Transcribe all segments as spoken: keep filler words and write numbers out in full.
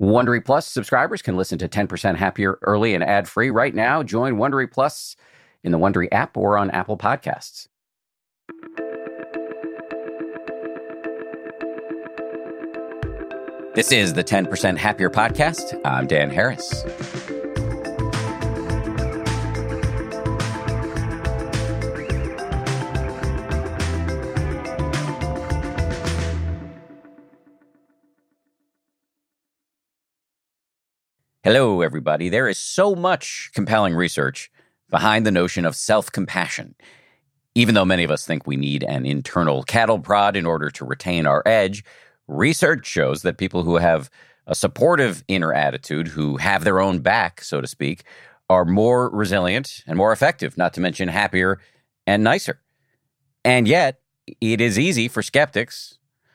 Wondery Plus subscribers can listen to ten percent Happier early and ad-free right now. Join Wondery Plus in the Wondery app or on Apple Podcasts. This is the ten percent Happier podcast. I'm Dan Harris. Hello, everybody. There is so much compelling research behind the notion of self-compassion. Even though many of us think we need an internal cattle prod in order to retain our edge, research shows that people who have a supportive inner attitude, who have their own back, so to speak, are more resilient and more effective, not to mention happier and nicer. And yet, it is easy for skeptics,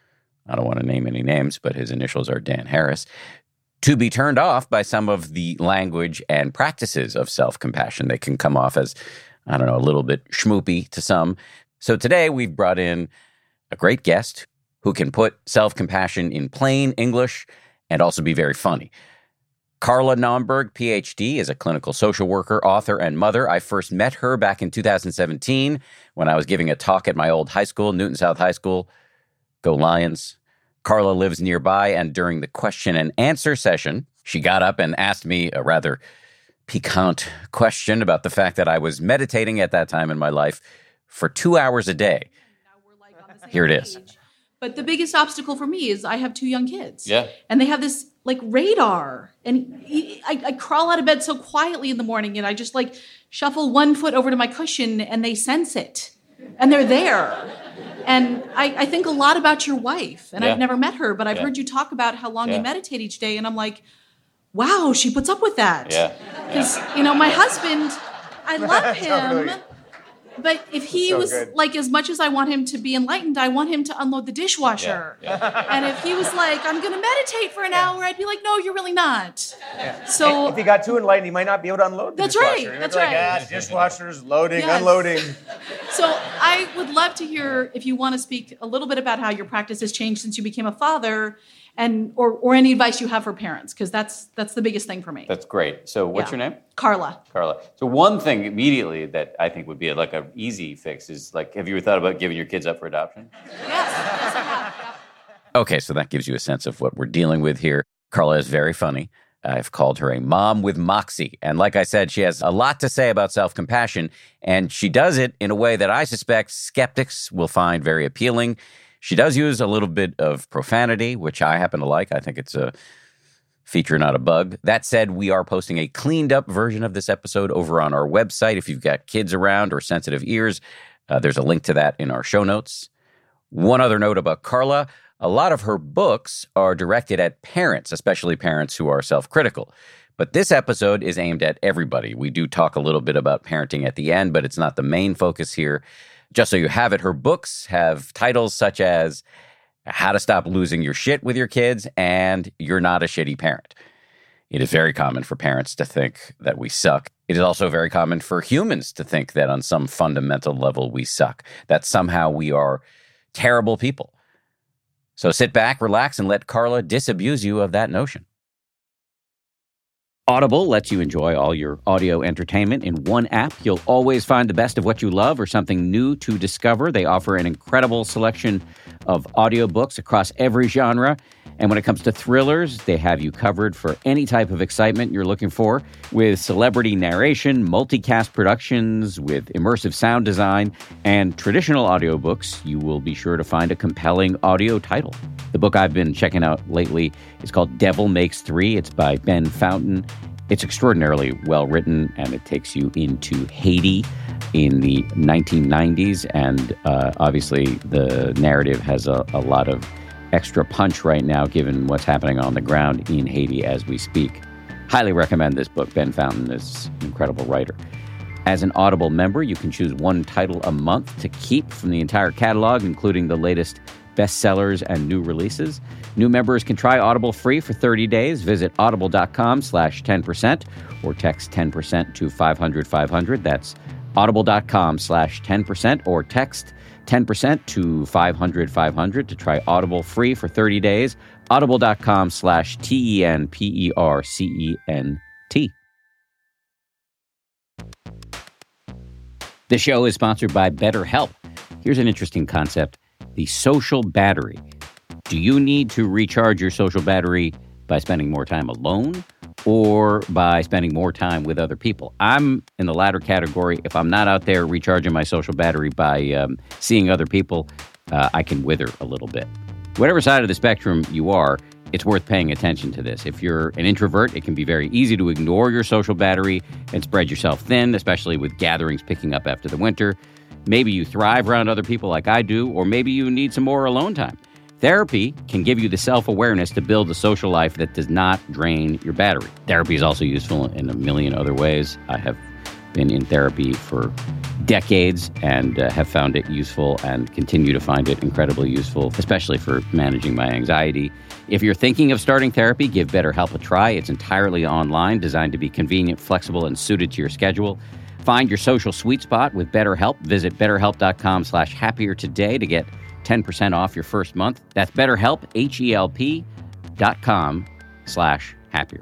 I don't want to name any names, but his initials are Dan Harris, to be turned off by some of the language and practices of self-compassion. They can come off as, I don't know, a little bit schmoopy to some. So today we've brought in a great guest who can put self-compassion in plain English and also be very funny. Carla Naumburg, P H D, is a clinical social worker, author, and mother. I first met her back in two thousand seventeen when I was giving a talk at my old high school, Newton South High School. Go Lions. Carla lives nearby, and during the question and answer session, she got up and asked me a rather piquant question about the fact that I was meditating at that time in my life for two hours a day. Now we're like on the same Here it page. is. But the biggest obstacle for me is I have two young kids. Yeah. And they have this like radar. And he- I, I crawl out of bed so quietly in the morning and I just like shuffle one foot over to my cushion and they sense it. And they're there. And I, I think a lot about your wife. And Yeah. I've never met her, but I've Yeah. heard you talk about how long Yeah. you meditate each day. And I'm like, wow, she puts up with that. Yeah. Because, you know, my husband, I love Totally. him. But if he So was good. like, as much as I want him to be enlightened, I want him to unload the dishwasher. And if he was like, I'm going to meditate for an hour, I'd be like, no, you're really not. So If he got too enlightened, he might not be able to unload the That's dishwasher. right, He might that's be like, right. ah, dishwasher's loading, Yes. unloading. So I would love to hear if you want to speak a little bit about how your practice has changed since you became a father, and or or any advice you have for parents, because that's that's the biggest thing for me. That's great. So what's Yeah. your name? Carla. Carla. So one thing immediately that I think would be like an easy fix is like, have you ever thought about giving your kids up for adoption? Yes, yes, I have. Yeah. Okay, so that gives you a sense of what we're dealing with here. Carla is very funny. I've called her a mom with moxie. And like I said, she has a lot to say about self-compassion, and she does it in a way that I suspect skeptics will find very appealing. She does use a little bit of profanity, which I happen to like. I think it's a feature, not a bug. That said, we are posting a cleaned up version of this episode over on our website. If you've got kids around or sensitive ears, uh, there's a link to that in our show notes. One other note about Carla. A lot of her books are directed at parents, especially parents who are self-critical. But this episode is aimed at everybody. We do talk a little bit about parenting at the end, but it's not the main focus here. Just so you have it, her books have titles such as How to Stop Losing Your Shit with Your Kids and You're Not a Shitty Parent. It is very common for parents to think that we suck. It is also very common for humans to think that on some fundamental level we suck, that somehow we are terrible people. So sit back, relax, and let Carla disabuse you of that notion. Audible lets you enjoy all your audio entertainment in one app. You'll always find the best of what you love or something new to discover. They offer an incredible selection of audiobooks across every genre. And when it comes to thrillers, they have you covered for any type of excitement you're looking for, with celebrity narration, multicast productions, with immersive sound design, and traditional audiobooks. You will be sure to find a compelling audio title. The book I've been checking out lately is called Devil Makes Three. It's by Ben Fountain. It's extraordinarily well written, and it takes you into Haiti in the nineteen nineties. And uh, obviously, the narrative has a, a lot of extra punch right now, given what's happening on the ground in Haiti as we speak. Highly recommend this book. Ben Fountain is an incredible writer. As an Audible member, you can choose one title a month to keep from the entire catalog, including the latest bestsellers and new releases. New members can try Audible free for thirty days. Visit audible.com slash 10% or text ten percent to five hundred five hundred. That's audible.com slash 10% or text ten percent to five hundred five hundred to try Audible free for thirty days. Audible.com slash T E N P E R C E N T. The show is sponsored by BetterHelp. Here's an interesting concept: the social battery. Do you need to recharge your social battery by spending more time alone or by spending more time with other people? I'm in the latter category. If I'm not out there recharging my social battery by um, seeing other people, uh, I can wither a little bit. Whatever side of the spectrum you are, it's worth paying attention to this. If you're an introvert, it can be very easy to ignore your social battery and spread yourself thin, especially with gatherings picking up after the winter. Maybe you thrive around other people like I do, or maybe you need some more alone time. Therapy can give you the self-awareness to build a social life that does not drain your battery. Therapy is also useful in a million other ways. I have been in therapy for decades and uh, have found it useful and continue to find it incredibly useful, especially for managing my anxiety. If you're thinking of starting therapy, give BetterHelp a try. It's entirely online, designed to be convenient, flexible, and suited to your schedule. Find your social sweet spot with BetterHelp. Visit betterhelp.com slash happier today to get ten percent off your first month. That's BetterHelp, H-E-L-P dot com slash happier.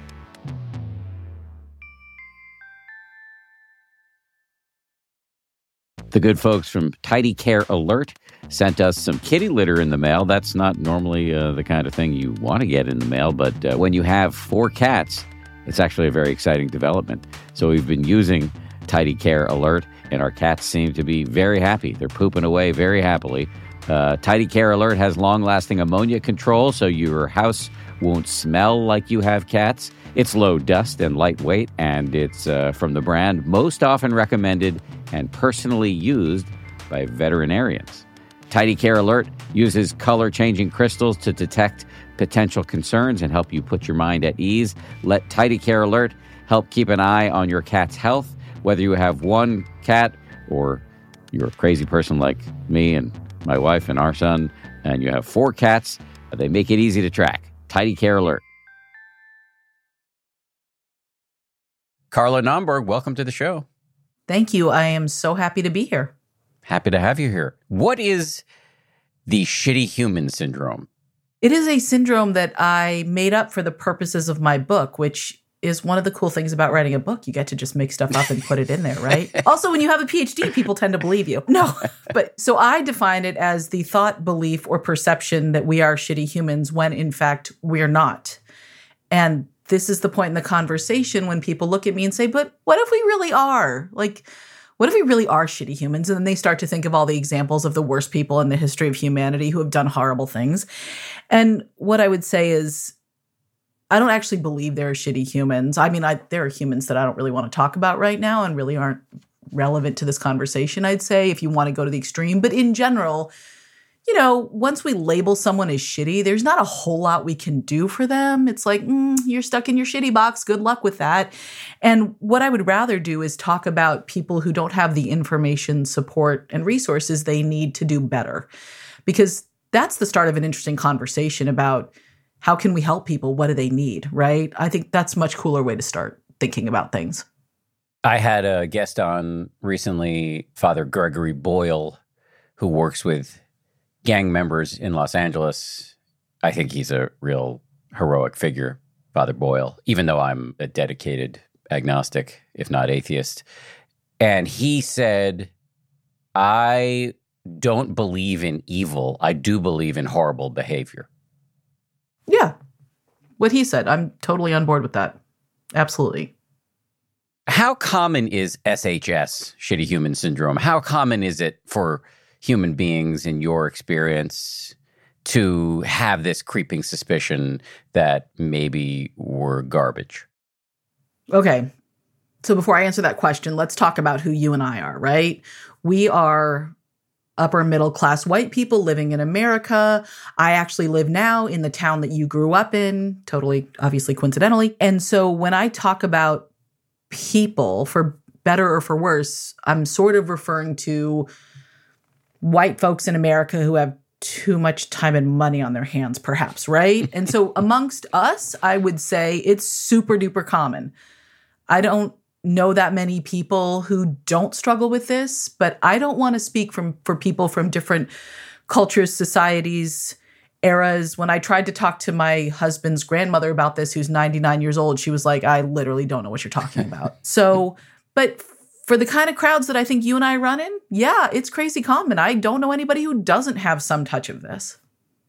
The good folks from Tidy Care Alert sent us some kitty litter in the mail. That's not normally uh, the kind of thing you want to get in the mail, but uh, when you have four cats, it's actually a very exciting development. So we've been using Tidy Care Alert, and our cats seem to be very happy. They're pooping away very happily. Uh, Tidy Care Alert has long-lasting ammonia control, so your house won't smell like you have cats. It's low dust and lightweight, and it's uh, from the brand most often recommended and personally used by veterinarians. Tidy Care Alert uses color-changing crystals to detect potential concerns and help you put your mind at ease. Let Tidy Care Alert help keep an eye on your cat's health. Whether you have one cat or you're a crazy person like me and my wife and our son, and you have four cats, they make it easy to track. Tidy Care Alert. Carla Naumburg, welcome to the show. Thank you. I am so happy to be here. Happy to have you here. What is the shitty human syndrome? It is a syndrome that I made up for the purposes of my book, which is one of the cool things about writing a book. You get to just make stuff up and put it in there, right? Also, when you have a P H D, people tend to believe you. No, but so I define it as the thought, belief, or perception that we are shitty humans when in fact we're not. And this is the point in the conversation when people look at me and say, but what if we really are? Like, what if we really are shitty humans? And then they start to think of all the examples of the worst people in the history of humanity who have done horrible things. And what I would say is, I don't actually believe there are shitty humans. I mean, I, there are humans that I don't really want to talk about right now and really aren't relevant to this conversation, I'd say, if you want to go to the extreme. But in general, you know, once we label someone as shitty, there's not a whole lot we can do for them. It's like, mm, you're stuck in your shitty box. Good luck with that. And what I would rather do is talk about people who don't have the information, support, and resources they need to do better. Because that's the start of an interesting conversation about how can we help people? What do they need, right? I think that's a much cooler way to start thinking about things. I had a guest on recently, Father Gregory Boyle, who works with gang members in Los Angeles. I think he's a real heroic figure, Father Boyle, even though I'm a dedicated agnostic, if not atheist. And he said, I don't believe in evil. I do believe in horrible behavior. Yeah. What he said. I'm totally on board with that. Absolutely. How common is S H S, shitty human syndrome? How common is it for human beings, in your experience, to have this creeping suspicion that maybe we're garbage? Okay. So before I answer that question, let's talk about who you and I are, right? We are upper middle class white people living in America. I actually live now in the town that you grew up in, totally, obviously, coincidentally. And so when I talk about people, for better or for worse, I'm sort of referring to white folks in America who have too much time and money on their hands, perhaps, right? And so amongst us, I would say it's super duper common. I don't know that many people who don't struggle with this, but I don't want to speak from for people from different cultures, societies, eras. When I tried to talk to my husband's grandmother about this, who's ninety-nine years old, she was like, I literally don't know what you're talking about. So, but for the kind of crowds that I think you and I run in, yeah, it's crazy common. I don't know anybody who doesn't have some touch of this.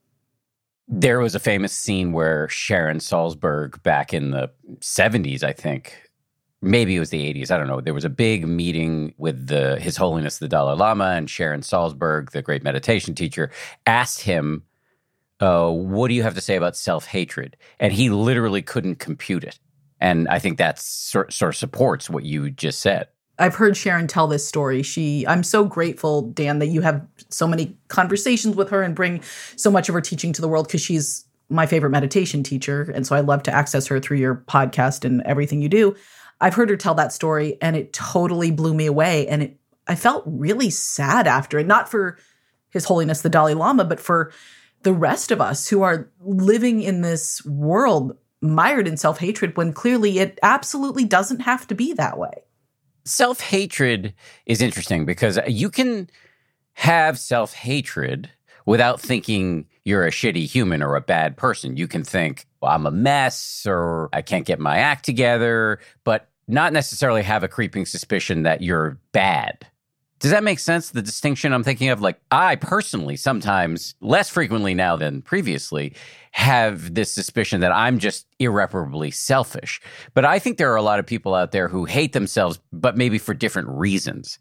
There was a famous scene where Sharon Salzberg back in the seventies, I think, maybe it was the eighties, I don't know. There was a big meeting with the His Holiness the Dalai Lama, and Sharon Salzberg, the great meditation teacher, asked him, uh, what do you have to say about self-hatred? And he literally couldn't compute it. And I think that sort, sort of supports what you just said. I've heard Sharon tell this story. She, I'm so grateful, Dan, that you have so many conversations with her and bring so much of her teaching to the world, because she's my favorite meditation teacher. And so I love to access her through your podcast and everything you do. I've heard her tell that story, and it totally blew me away. And it, I felt really sad after it, not for His Holiness the Dalai Lama, but for the rest of us who are living in this world mired in self-hatred, when clearly it absolutely doesn't have to be that way. Self-hatred is interesting because you can have self-hatred without thinking you're a shitty human or a bad person. You can think, well, I'm a mess, or I can't get my act together, but not necessarily have a creeping suspicion that you're bad. Does that make sense? The distinction I'm thinking of, like, I personally sometimes, less frequently now than previously, have this suspicion that I'm just irreparably selfish. But I think there are a lot of people out there who hate themselves, but maybe for different reasons.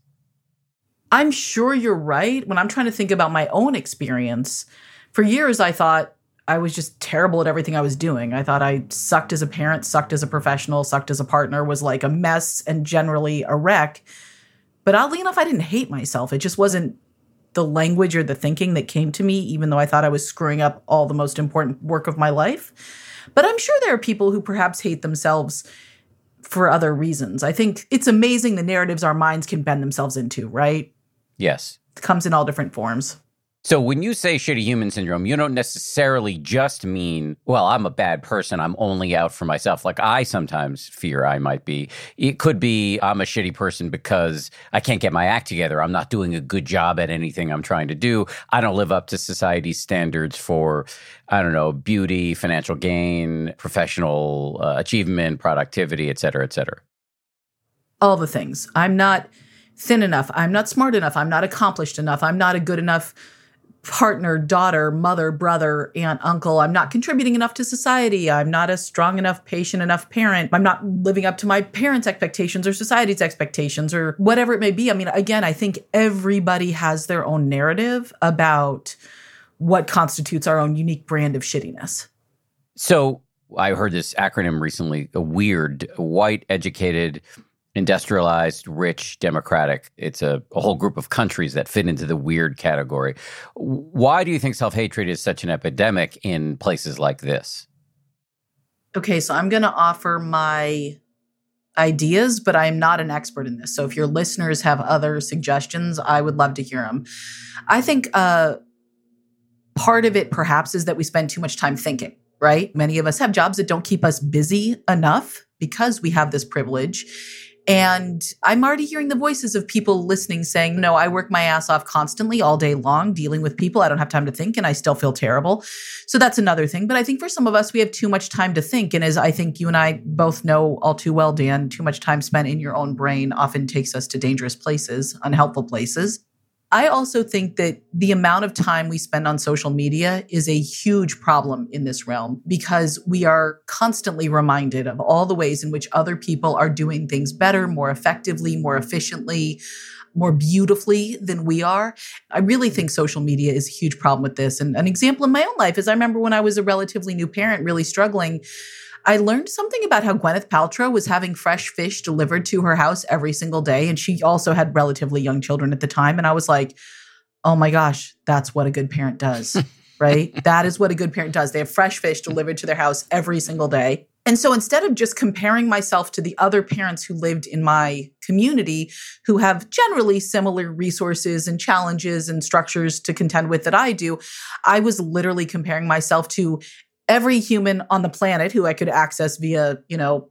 I'm sure you're right. When I'm trying to think about my own experience, for years I thought I was just terrible at everything I was doing. I thought I sucked as a parent, sucked as a professional, sucked as a partner, was like a mess and generally a wreck. But oddly enough, I didn't hate myself. It just wasn't the language or the thinking that came to me, even though I thought I was screwing up all the most important work of my life. But I'm sure there are people who perhaps hate themselves for other reasons. I think it's amazing the narratives our minds can bend themselves into, right? Yes. It comes in all different forms. So when you say shitty human syndrome, you don't necessarily just mean, well, I'm a bad person, I'm only out for myself. Like I sometimes fear I might be. It could be I'm a shitty person because I can't get my act together. I'm not doing a good job at anything I'm trying to do. I don't live up to society's standards for, I don't know, beauty, financial gain, professional uh, achievement, productivity, et cetera, et cetera. All the things. I'm not thin enough. I'm not smart enough. I'm not accomplished enough. I'm not a good enough partner, daughter, mother, brother, aunt, uncle. I'm not contributing enough to society. I'm not a strong enough, patient enough parent. I'm not living up to my parents' expectations or society's expectations or whatever it may be. I mean, again, I think everybody has their own narrative about what constitutes our own unique brand of shittiness. So I heard this acronym recently, a WEIRD, white, educated, industrialized, rich, democratic. It's a, a whole group of countries that fit into the weird category. Why do you think self-hatred is such an epidemic in places like this? Okay, so I'm going to offer my ideas, but I'm not an expert in this. So if your listeners have other suggestions, I would love to hear them. I think uh, part of it perhaps is that we spend too much time thinking, right? Many of us have jobs that don't keep us busy enough because we have this privilege. And I'm already hearing the voices of people listening saying, no, I work my ass off constantly all day long dealing with people. I don't have time to think and I still feel terrible. So that's another thing. But I think for some of us, we have too much time to think. And as I think you and I both know all too well, Dan, too much time spent in your own brain often takes us to dangerous places, unhelpful places. I also think that the amount of time we spend on social media is a huge problem in this realm because we are constantly reminded of all the ways in which other people are doing things better, more effectively, more efficiently, more beautifully than we are. I really think social media is a huge problem with this. And an example in my own life is I remember when I was a relatively new parent, really struggling, I learned something about how Gwyneth Paltrow was having fresh fish delivered to her house every single day. And she also had relatively young children at the time. And I was like, oh my gosh, that's what a good parent does, right? That is what a good parent does. They have fresh fish delivered to their house every single day. And so instead of just comparing myself to the other parents who lived in my community who have generally similar resources and challenges and structures to contend with that I do, I was literally comparing myself to every human on the planet who I could access via, you know,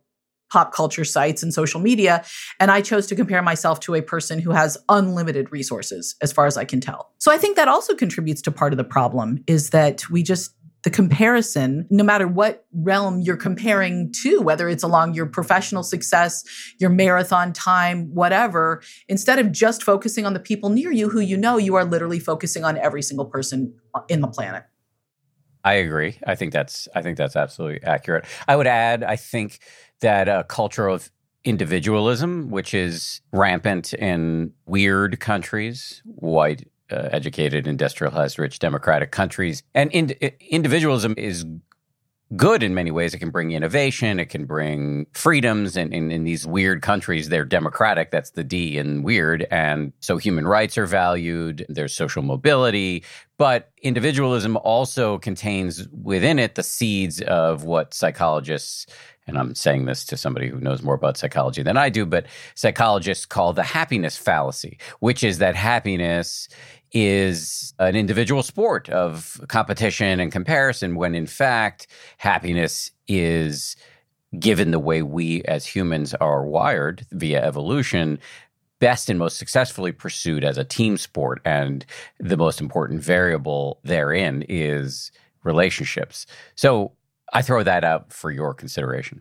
pop culture sites and social media. And I chose to compare myself to a person who has unlimited resources, as far as I can tell. So I think that also contributes to part of the problem is that we just, the comparison, no matter what realm you're comparing to, whether it's along your professional success, your marathon time, whatever, instead of just focusing on the people near you who you know, you are literally focusing on every single person in the planet. I agree. I think that's I think that's absolutely accurate. I would add, I think that a culture of individualism, which is rampant in weird countries, white, uh, educated, industrialized, rich, democratic countries, and in, individualism is good in many ways. It can bring innovation. It can bring freedoms. And in, in these weird countries, they're democratic. That's the D in weird. And so human rights are valued. There's social mobility. But individualism also contains within it the seeds of what psychologists, and I'm saying this to somebody who knows more about psychology than I do, but psychologists call the happiness fallacy, which is that happiness is an individual sport of competition and comparison, when in fact, happiness is, given the way we as humans are wired via evolution, best and most successfully pursued as a team sport. And the most important variable therein is relationships. So I throw that out for your consideration.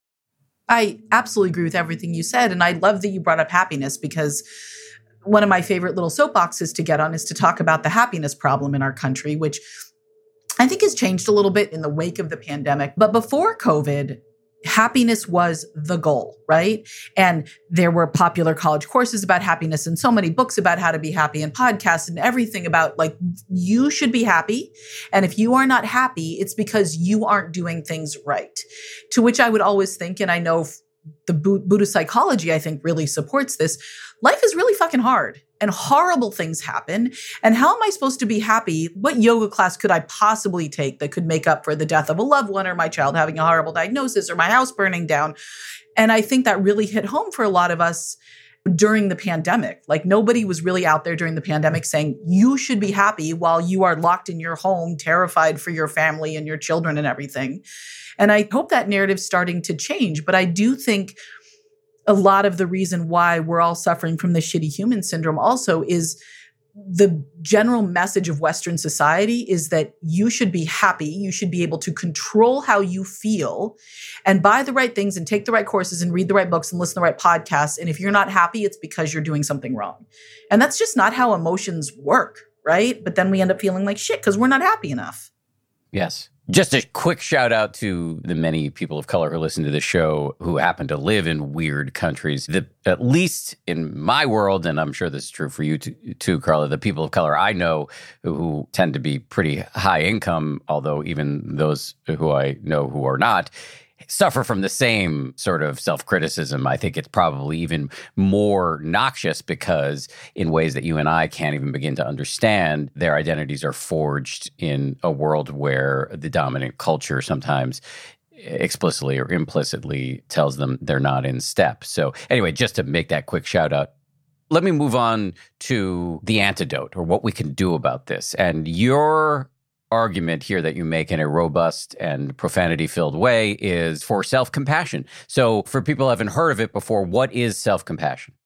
I absolutely agree with everything you said. And I love that you brought up happiness, because one of my favorite little soapboxes to get on is to talk about the happiness problem in our country, which I think has changed a little bit in the wake of the pandemic. But before COVID, happiness was the goal, right? And there were popular college courses about happiness and so many books about how to be happy and podcasts and everything about, like, you should be happy. And if you are not happy, it's because you aren't doing things right. To which I would always think, and I know the Buddhist psychology, I think, really supports this, life is really fucking hard and horrible things happen. And how am I supposed to be happy? What yoga class could I possibly take that could make up for the death of a loved one, or my child having a horrible diagnosis, or my house burning down? And I think that really hit home for a lot of us during the pandemic. Like, nobody was really out there during the pandemic saying you should be happy while you are locked in your home, terrified for your family and your children and everything. And I hope that narrative's starting to change. But I do think a lot of the reason why we're all suffering from the shitty human syndrome also is the general message of Western society is that you should be happy. You should be able to control how you feel and buy the right things and take the right courses and read the right books and listen to the right podcasts. And if you're not happy, it's because you're doing something wrong. And that's just not how emotions work, right? But then we end up feeling like shit because we're not happy enough. Yes. Just a quick shout out to the many people of color who listen to the show who happen to live in weird countries. The, at least in my world, and I'm sure this is true for you too, too, Carla, the people of color I know who tend to be pretty high income, although even those who I know who are not, suffer from the same sort of self-criticism. I think it's probably even more noxious because in ways that you and I can't even begin to understand, their identities are forged in a world where the dominant culture sometimes explicitly or implicitly tells them they're not in step. So anyway, just to make that quick shout out, let me move on to the antidote, or what we can do about this. And your argument here that you make in a robust and profanity-filled way is for self-compassion. So for people who haven't heard of it before, what is self-compassion?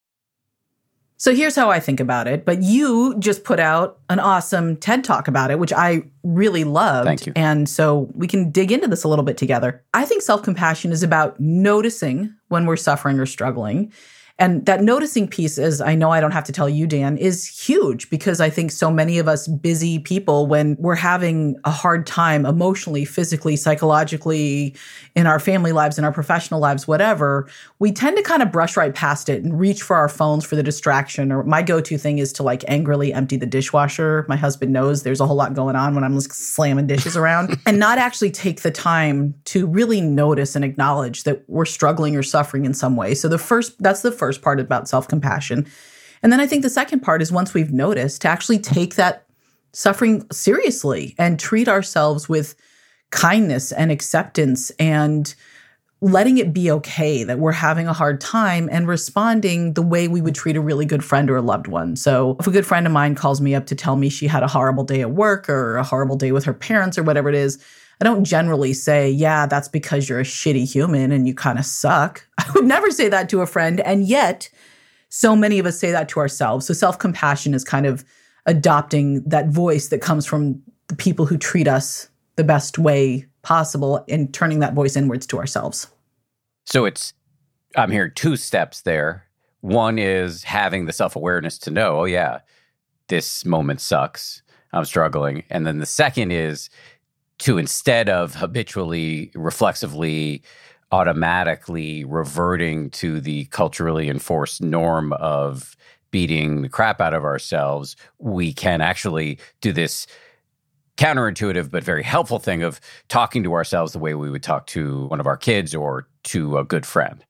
So here's how I think about it. But you just put out an awesome TED Talk about it, which I really loved. Thank you. And so we can dig into this a little bit together. I think self-compassion is about noticing when we're suffering or struggling. And that noticing piece, is, I know I don't have to tell you, Dan, is huge, because I think so many of us busy people, when we're having a hard time emotionally, physically, psychologically, in our family lives, in our professional lives, whatever, we tend to kind of brush right past it and reach for our phones for the distraction. Or my go-to thing is to like angrily empty the dishwasher. My husband knows there's a whole lot going on when I'm just slamming dishes around, and not actually take the time to really notice and acknowledge that we're struggling or suffering in some way. So the first, that's the first First part about self-compassion. And then I think the second part is, once we've noticed, to actually take that suffering seriously and treat ourselves with kindness and acceptance, and letting it be okay that we're having a hard time, and responding the way we would treat a really good friend or a loved one. So if a good friend of mine calls me up to tell me she had a horrible day at work or a horrible day with her parents or whatever it is, I don't generally say, yeah, that's because you're a shitty human and you kind of suck. I would never say that to a friend. And yet, so many of us say that to ourselves. So self-compassion is kind of adopting that voice that comes from the people who treat us the best way possible and turning that voice inwards to ourselves. So it's, I'm hearing two steps there. One is having the self-awareness to know, oh yeah, this moment sucks. I'm struggling. And then the second is to, instead of habitually, reflexively, automatically reverting to the culturally enforced norm of beating the crap out of ourselves, we can actually do this counterintuitive but very helpful thing of talking to ourselves the way we would talk to one of our kids or to a good friend.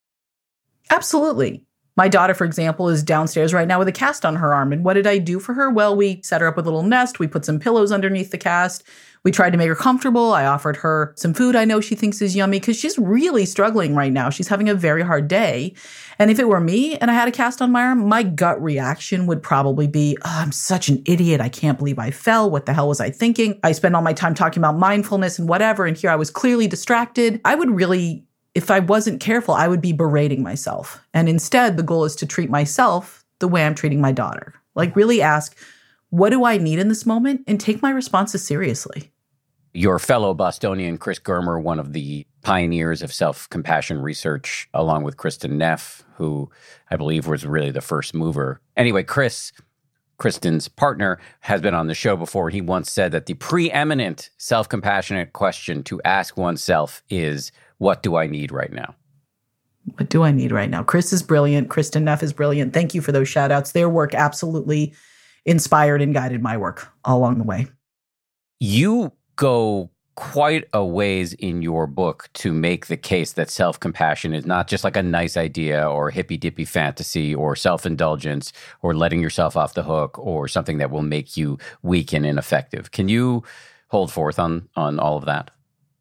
Absolutely. My daughter, for example, is downstairs right now with a cast on her arm. And what did I do for her? Well, we set her up with a little nest. We put some pillows underneath the cast. We tried to make her comfortable. I offered her some food I know she thinks is yummy because she's really struggling right now. She's having a very hard day. And if it were me and I had a cast on my arm, my gut reaction would probably be, oh, I'm such an idiot. I can't believe I fell. What the hell was I thinking? I spend all my time talking about mindfulness and whatever. And here I was clearly distracted. I would really, if I wasn't careful, I would be berating myself. And instead, the goal is to treat myself the way I'm treating my daughter. Like really ask, what do I need in this moment? And take my responses seriously. Your fellow Bostonian, Chris Germer, one of the pioneers of self-compassion research, along with Kristin Neff, who I believe was really the first mover. Anyway, Chris, Kristin's partner, has been on the show before. He once said that the preeminent self-compassionate question to ask oneself is, what do I need right now? What do I need right now? Chris is brilliant. Kristin Neff is brilliant. Thank you for those shout outs. Their work absolutely inspired and guided my work all along the way. You go quite a ways in your book to make the case that self-compassion is not just like a nice idea or hippy-dippy fantasy or self-indulgence or letting yourself off the hook or something that will make you weak and ineffective. Can you hold forth on, on all of that?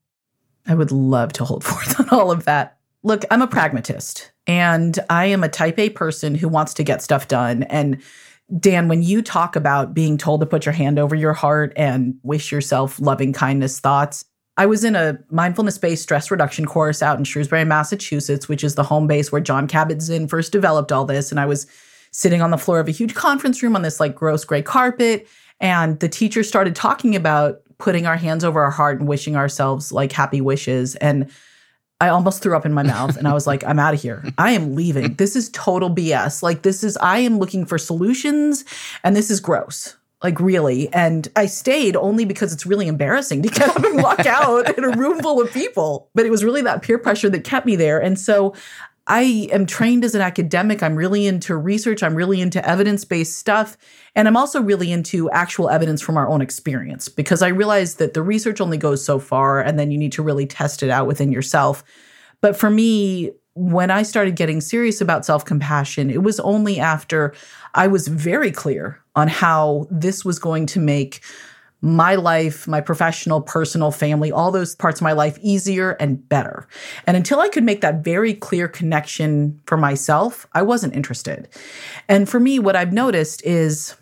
I would love to hold forth on all of that. Look, I'm a pragmatist and I am a type A person who wants to get stuff done. And Dan, when you talk about being told to put your hand over your heart and wish yourself loving kindness thoughts, I was in a mindfulness-based stress reduction course out in Shrewsbury, Massachusetts, which is the home base where Jon Kabat-Zinn first developed all this. And I was sitting on the floor of a huge conference room on this like gross gray carpet. And the teacher started talking about putting our hands over our heart and wishing ourselves like happy wishes. And I almost threw up in my mouth and I was like, I'm out of here. I am leaving. This is total B S. Like this is, I am looking for solutions and this is gross. Like really. And I stayed only because it's really embarrassing to get up and walk out in a room full of people. But it was really that peer pressure that kept me there. And so I am trained as an academic. I'm really into research. I'm really into evidence-based stuff. And I'm also really into actual evidence from our own experience because I realize that the research only goes so far and then you need to really test it out within yourself. But for me, when I started getting serious about self-compassion, it was only after I was very clear on how this was going to make my life, my professional, personal, family, all those parts of my life easier and better. And until I could make that very clear connection for myself, I wasn't interested. And for me, what I've noticed is,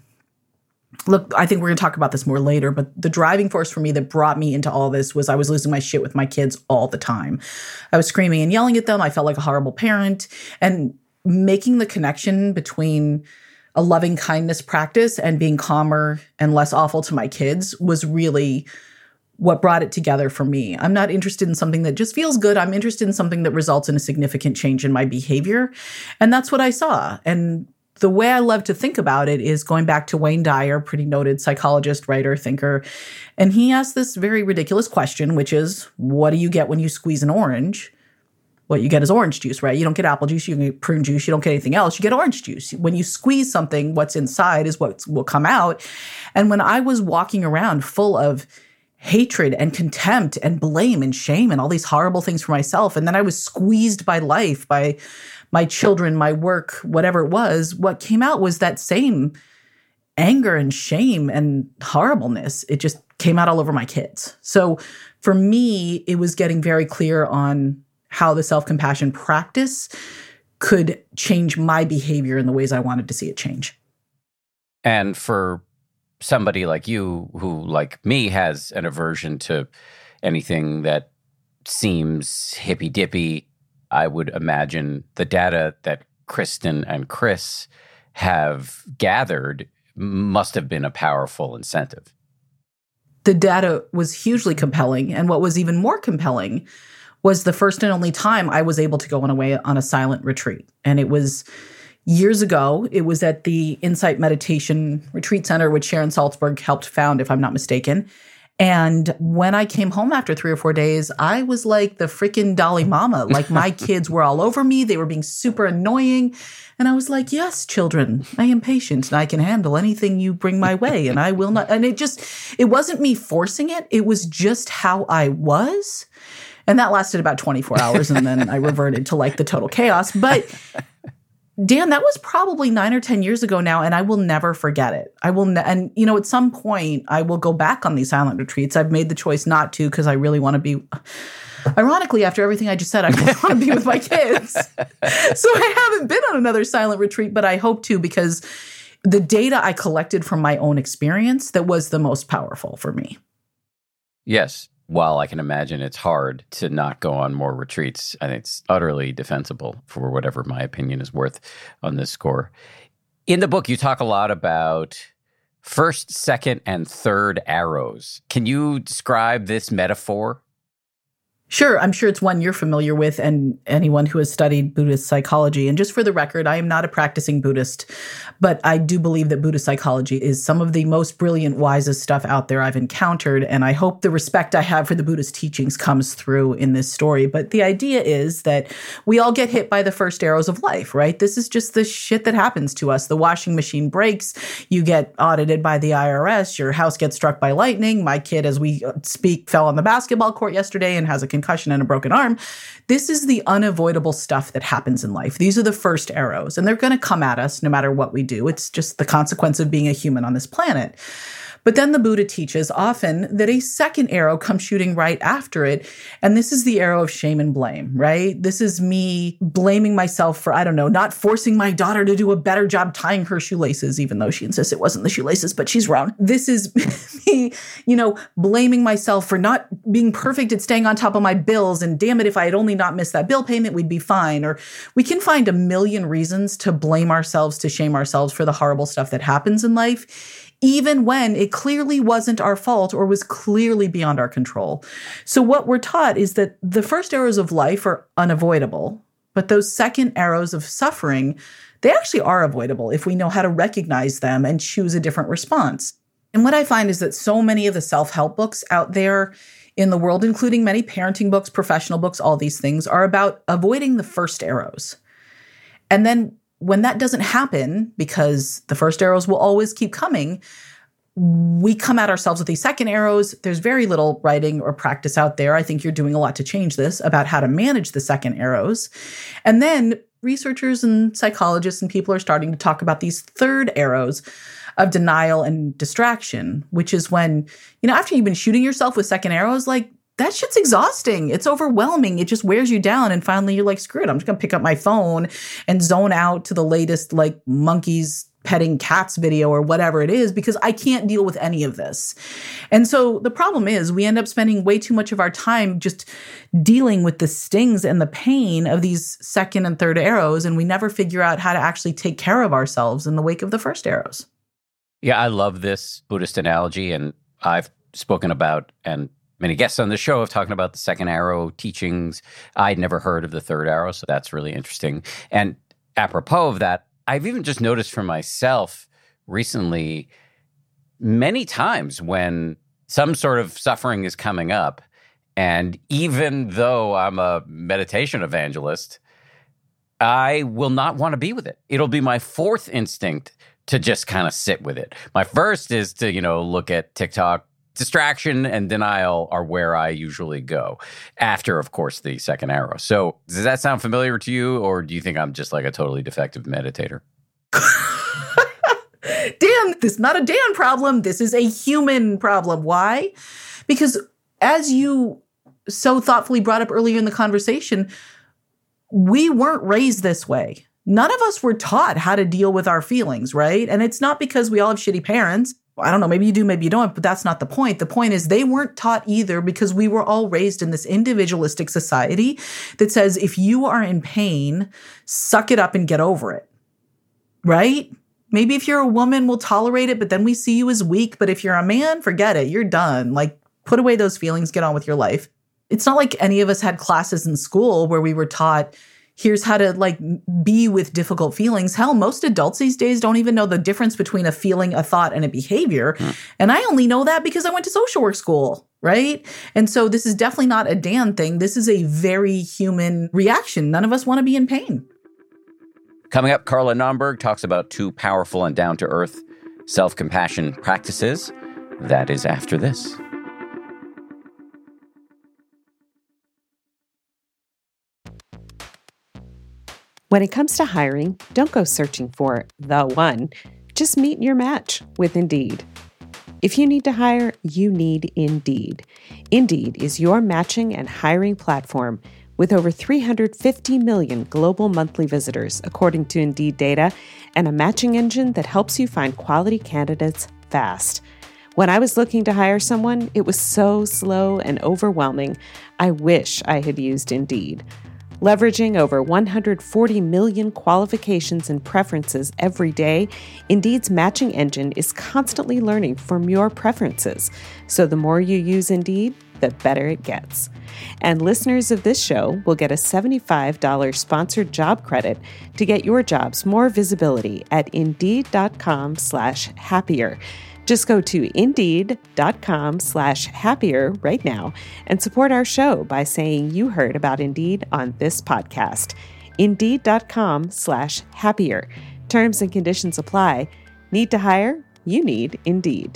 look, I think we're going to talk about this more later, but the driving force for me that brought me into all this was I was losing my shit with my kids all the time. I was screaming and yelling at them. I felt like a horrible parent. And making the connection between a loving kindness practice and being calmer and less awful to my kids was really what brought it together for me. I'm not interested in something that just feels good. I'm interested in something that results in a significant change in my behavior. And that's what I saw. And the way I love to think about it is going back to Wayne Dyer, pretty noted psychologist, writer, thinker. And he asked this very ridiculous question, which is, what do you get when you squeeze an orange? What you get is orange juice, right? You don't get apple juice, you don't get prune juice, you don't get anything else. You get orange juice. When you squeeze something, what's inside is what will come out. And when I was walking around full of hatred and contempt and blame and shame and all these horrible things for myself, and then I was squeezed by life, by my children, my work, whatever it was, what came out was that same anger and shame and horribleness. It just came out all over my kids. So for me, it was getting very clear on how the self-compassion practice could change my behavior in the ways I wanted to see it change. And for somebody like you who, like me, has an aversion to anything that seems hippy-dippy. I would imagine the data that Kristen and Chris have gathered must have been a powerful incentive. The data was hugely compelling. And what was even more compelling was the first and only time I was able to go on away on a silent retreat. And it was years ago. It was at the Insight Meditation Retreat Center, which Sharon Salzberg helped found, if I'm not mistaken. And when I came home after three or four days, I was like the freaking Dalai Mama. Like my kids were all over me. They were being super annoying. And I was like, yes, children, I am patient and I can handle anything you bring my way. And I will not. And it just, it wasn't me forcing it. It was just how I was. And that lasted about twenty-four hours. And then I reverted to like the total chaos. But Dan, that was probably nine or ten years ago now, and I will never forget it. I will, ne- and you know, at some point, I will go back on these silent retreats. I've made the choice not to because I really want to be. Ironically, after everything I just said, I really want to be with my kids. So I haven't been on another silent retreat, but I hope to because the data I collected from my own experience that was the most powerful for me. Yes. While I can imagine it's hard to not go on more retreats, I think it's utterly defensible for whatever my opinion is worth on this score. In the book, you talk a lot about first, second, and third arrows. Can you describe this metaphor? Sure. I'm sure it's one you're familiar with and anyone who has studied Buddhist psychology. And just for the record, I am not a practicing Buddhist, but I do believe that Buddhist psychology is some of the most brilliant, wisest stuff out there I've encountered. And I hope the respect I have for the Buddhist teachings comes through in this story. But the idea is that we all get hit by the first arrows of life, right? This is just the shit that happens to us. The washing machine breaks. You get audited by the I R S. Your house gets struck by lightning. My kid, as we speak, fell on the basketball court yesterday and has a concussion and a broken arm. This is the unavoidable stuff that happens in life. These are the first arrows, and they're going to come at us no matter what we do. It's just the consequence of being a human on this planet. But then the Buddha teaches often that a second arrow comes shooting right after it. And this is the arrow of shame and blame, right? This is me blaming myself for, I don't know, not forcing my daughter to do a better job tying her shoelaces, even though she insists it wasn't the shoelaces, but she's wrong. This is me, you know, blaming myself for not being perfect at staying on top of my bills. And damn it, if I had only not missed that bill payment, we'd be fine. Or we can find a million reasons to blame ourselves, to shame ourselves for the horrible stuff that happens in life, even when it clearly wasn't our fault or was clearly beyond our control. So what we're taught is that the first arrows of life are unavoidable, but those second arrows of suffering, they actually are avoidable if we know how to recognize them and choose a different response. And what I find is that so many of the self-help books out there in the world, including many parenting books, professional books, all these things, are about avoiding the first arrows. And then when that doesn't happen, because the first arrows will always keep coming, we come at ourselves with these second arrows. There's very little writing or practice out there. I think you're doing a lot to change this about how to manage the second arrows. And then researchers and psychologists and people are starting to talk about these third arrows of denial and distraction, which is when, you know, after you've been shooting yourself with second arrows, like, that shit's exhausting. It's overwhelming. It just wears you down. And finally, you're like, screw it. I'm just going to pick up my phone and zone out to the latest, like, monkeys petting cats video or whatever it is, because I can't deal with any of this. And so the problem is we end up spending way too much of our time just dealing with the stings and the pain of these second and third arrows. And we never figure out how to actually take care of ourselves in the wake of the first arrows. Yeah, I love this Buddhist analogy. And I've spoken about, and many guests on the show have talked about the second arrow teachings. I'd never heard of the third arrow, so that's really interesting. And apropos of that, I've even just noticed for myself recently, many times when some sort of suffering is coming up, and even though I'm a meditation evangelist, I will not want to be with it. It'll be my fourth instinct to just kind of sit with it. My first is to, you know, look at TikTok. Distraction and denial are where I usually go after, of course, the second arrow. So does that sound familiar to you, or do you think I'm just like a totally defective meditator? Dan, this is not a Dan problem. This is a human problem. Why? Because as you so thoughtfully brought up earlier in the conversation, we weren't raised this way. None of us were taught how to deal with our feelings, right? And it's not because we all have shitty parents. I don't know, maybe you do, maybe you don't, but that's not the point. The point is they weren't taught either because we were all raised in this individualistic society that says if you are in pain, suck it up and get over it, right? Maybe if you're a woman, we'll tolerate it, but then we see you as weak. But if you're a man, forget it. You're done. Like, put away those feelings, get on with your life. It's not like any of us had classes in school where we were taught, here's how to like be with difficult feelings. Hell, most adults these days don't even know the difference between a feeling, a thought, and a behavior. Mm. And I only know that because I went to social work school, right? And so this is definitely not a Dan thing. This is a very human reaction. None of us want to be in pain. Coming up, Carla Naumburg talks about two powerful and down-to-earth self-compassion practices. That is after this. When it comes to hiring, don't go searching for the one. Just meet your match with Indeed. If you need to hire, you need Indeed. Indeed is your matching and hiring platform with over three hundred fifty million global monthly visitors, according to Indeed data, and a matching engine that helps you find quality candidates fast. When I was looking to hire someone, it was so slow and overwhelming. I wish I had used Indeed. Leveraging over one hundred forty million qualifications and preferences every day, Indeed's matching engine is constantly learning from your preferences. So the more you use Indeed, the better it gets. And listeners of this show will get a seventy-five dollars sponsored job credit to get your jobs more visibility at Indeed.com slash happier. Just go to Indeed.com slash happier right now and support our show by saying you heard about Indeed on this podcast. Indeed.com slash happier. Terms and conditions apply. Need to hire? You need Indeed.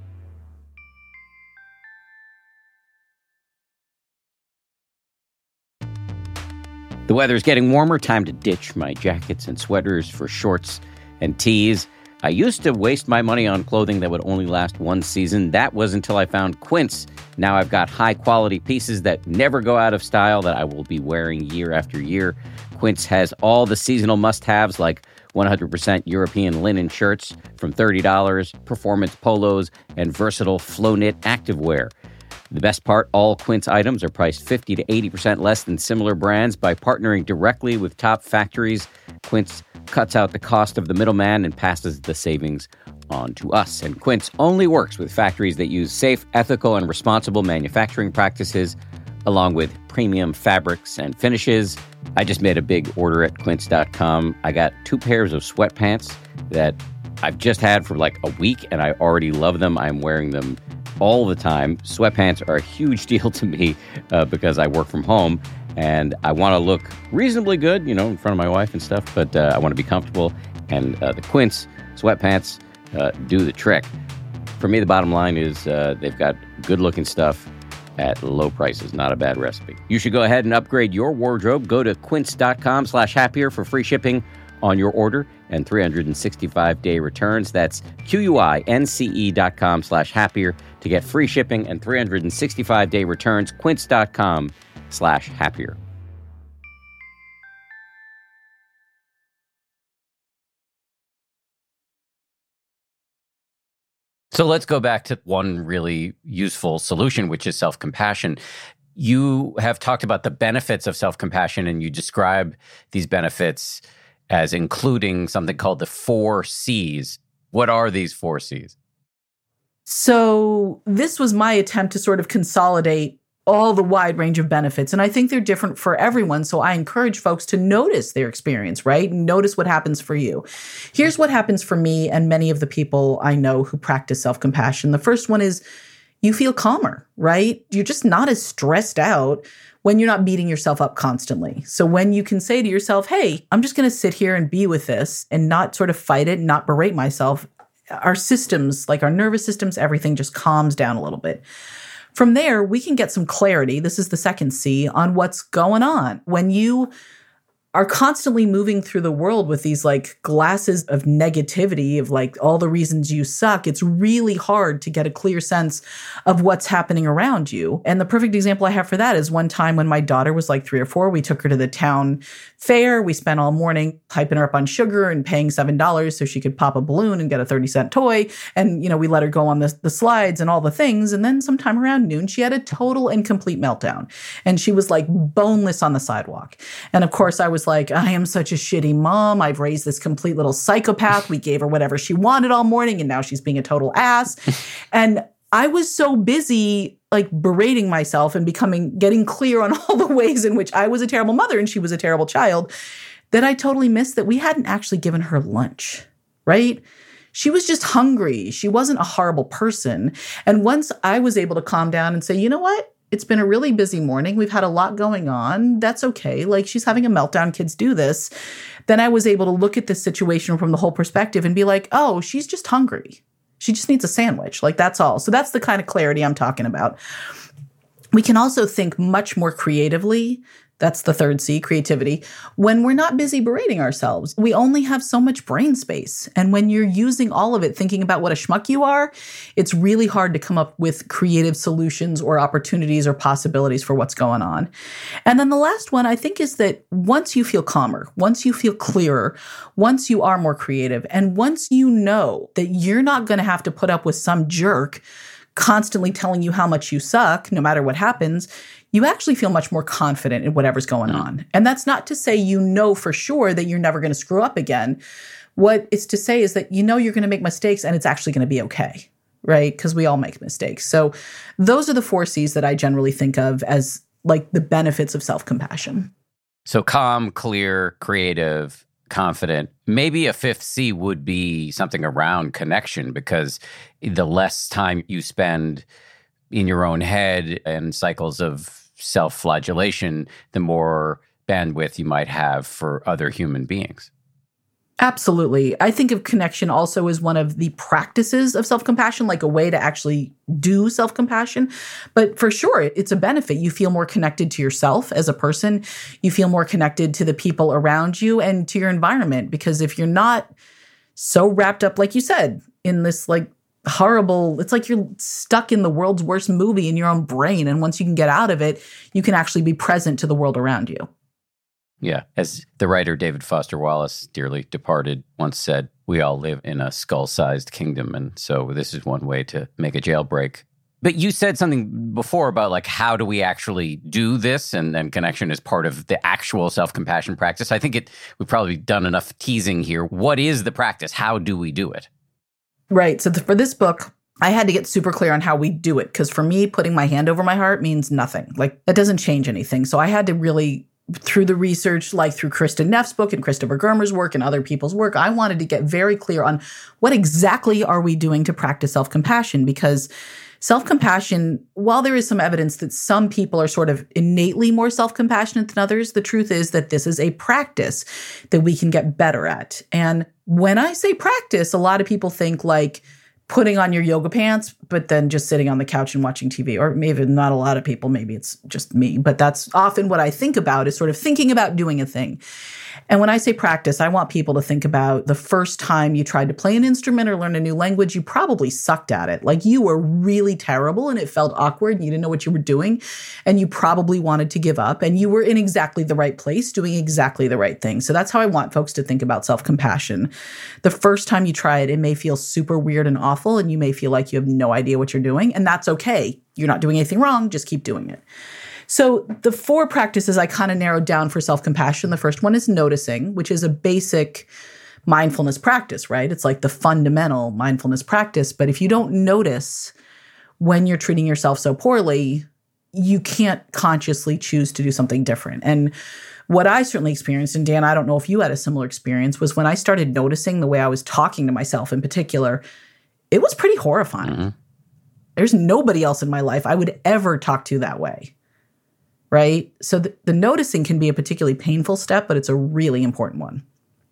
The weather's getting warmer. Time to ditch my jackets and sweaters for shorts and tees. I used to waste my money on clothing that would only last one season. That was until I found Quince. Now I've got high-quality pieces that never go out of style that I will be wearing year after year. Quince has all the seasonal must-haves like one hundred percent European linen shirts from thirty dollars, performance polos, and versatile flow-knit activewear. The best part, all Quince items are priced fifty to eighty percent less than similar brands. By partnering directly with top factories, Quince cuts out the cost of the middleman and passes the savings on to us. And Quince only works with factories that use safe, ethical, and responsible manufacturing practices, along with premium fabrics and finishes. I just made a big order at quince dot com. I got two pairs of sweatpants that I've just had for like a week, and I already love them. I'm wearing them all the time. Sweatpants are a huge deal to me uh, because I work from home and I want to look reasonably good, you know, in front of my wife and stuff, but uh, I want to be comfortable. And uh, the Quince sweatpants uh, do the trick. For me, the bottom line is uh, they've got good-looking stuff at low prices. Not a bad recipe. You should go ahead and upgrade your wardrobe. Go to quince.com slash happier for free shipping on your order and three hundred sixty-five day returns. That's Q-U-I-N-C-E dot com slash happier to get free shipping and three hundred sixty-five day returns. Quince.com slash happier. So let's go back to one really useful solution, which is self-compassion. You have talked about the benefits of self-compassion, and you describe these benefits as including something called the four C's. What are these four C's? So this was my attempt to sort of consolidate all the wide range of benefits. And I think they're different for everyone. So I encourage folks to notice their experience, right? Notice what happens for you. Here's what happens for me and many of the people I know who practice self-compassion. The first one is you feel calmer, right? You're just not as stressed out when you're not beating yourself up constantly. So when you can say to yourself, hey, I'm just going to sit here and be with this and not sort of fight it, not berate myself, our systems, like our nervous systems, everything just calms down a little bit. From there, we can get some clarity. This is the second C on what's going on. When you are constantly moving through the world with these like glasses of negativity of like all the reasons you suck, it's really hard to get a clear sense of what's happening around you. And the perfect example I have for that is one time when my daughter was like three or four, we took her to the town fair. We spent all morning hyping her up on sugar and paying seven dollars so she could pop a balloon and get a thirty cent toy. And, you know, we let her go on the, the slides and all the things. And then sometime around noon, she had a total and complete meltdown. And she was like boneless on the sidewalk. And of course, I was like, I am such a shitty mom. I've raised this complete little psychopath. We gave her whatever she wanted all morning, and now she's being a total ass. And I was so busy like berating myself and becoming, getting clear on all the ways in which I was a terrible mother and she was a terrible child, that I totally missed that we hadn't actually given her lunch, right? She was just hungry. She wasn't a horrible person. And once I was able to calm down and say, you know what? It's been a really busy morning. We've had a lot going on. That's okay. Like, she's having a meltdown. Kids do this. Then I was able to look at this situation from the whole perspective and be like, oh, she's just hungry. She just needs a sandwich. Like, that's all. So that's the kind of clarity I'm talking about. We can also think much more creatively. That's the third C, creativity. When we're not busy berating ourselves, we only have so much brain space. And when you're using all of it thinking about what a schmuck you are, it's really hard to come up with creative solutions or opportunities or possibilities for what's going on. And then the last one, I think, is that once you feel calmer, once you feel clearer, once you are more creative, and once you know that you're not going to have to put up with some jerk constantly telling you how much you suck, no matter what happens, you actually feel much more confident in whatever's going on. And that's not to say you know for sure that you're never going to screw up again. What it's to say is that you know you're going to make mistakes and it's actually going to be okay, right? Because we all make mistakes. So those are the four C's that I generally think of as like the benefits of self-compassion. So calm, clear, creative, confident. Maybe a fifth C would be something around connection, because the less time you spend in your own head and cycles of self-flagellation, the more bandwidth you might have for other human beings. Absolutely. I think of connection also as one of the practices of self-compassion, like a way to actually do self-compassion. But for sure, it's a benefit. You feel more connected to yourself as a person. You feel more connected to the people around you and to your environment. Because if you're not so wrapped up, like you said, in this like horrible, it's like you're stuck in the world's worst movie in your own brain. And once you can get out of it, you can actually be present to the world around you. Yeah. As the writer David Foster Wallace, dearly departed, once said, we all live in a skull-sized kingdom. And so this is one way to make a jailbreak. But you said something before about like, how do we actually do this? And then connection is part of the actual self-compassion practice. I think it we've probably done enough teasing here. What is the practice? How do we do it? Right. So th- for this book, I had to get super clear on how we do it. Because for me, putting my hand over my heart means nothing. Like, that doesn't change anything. So I had to really, through the research, like through Kristen Neff's book and Christopher Germer's work and other people's work, I wanted to get very clear on what exactly are we doing to practice self-compassion. Because self-compassion, while there is some evidence that some people are sort of innately more self-compassionate than others, the truth is that this is a practice that we can get better at. And when I say practice, a lot of people think like putting on your yoga pants, but then just sitting on the couch and watching T V. Or maybe not a lot of people, maybe it's just me. But that's often what I think about, is sort of thinking about doing a thing. And when I say practice, I want people to think about the first time you tried to play an instrument or learn a new language, you probably sucked at it. Like, you were really terrible and it felt awkward and you didn't know what you were doing. And you probably wanted to give up, and you were in exactly the right place doing exactly the right thing. So that's how I want folks to think about self-compassion. The first time you try it, it may feel super weird and awful, and you may feel like you have no idea what you're doing. And that's okay. You're not doing anything wrong. Just keep doing it. So the four practices I kind of narrowed down for self-compassion. The first one is noticing, which is a basic mindfulness practice, right? It's like the fundamental mindfulness practice. But if you don't notice when you're treating yourself so poorly, you can't consciously choose to do something different. And what I certainly experienced, and Dan, I don't know if you had a similar experience, was when I started noticing the way I was talking to myself in particular, it was pretty horrifying. Mm-hmm. There's nobody else in my life I would ever talk to that way. Right? So the, the noticing can be a particularly painful step, but it's a really important one.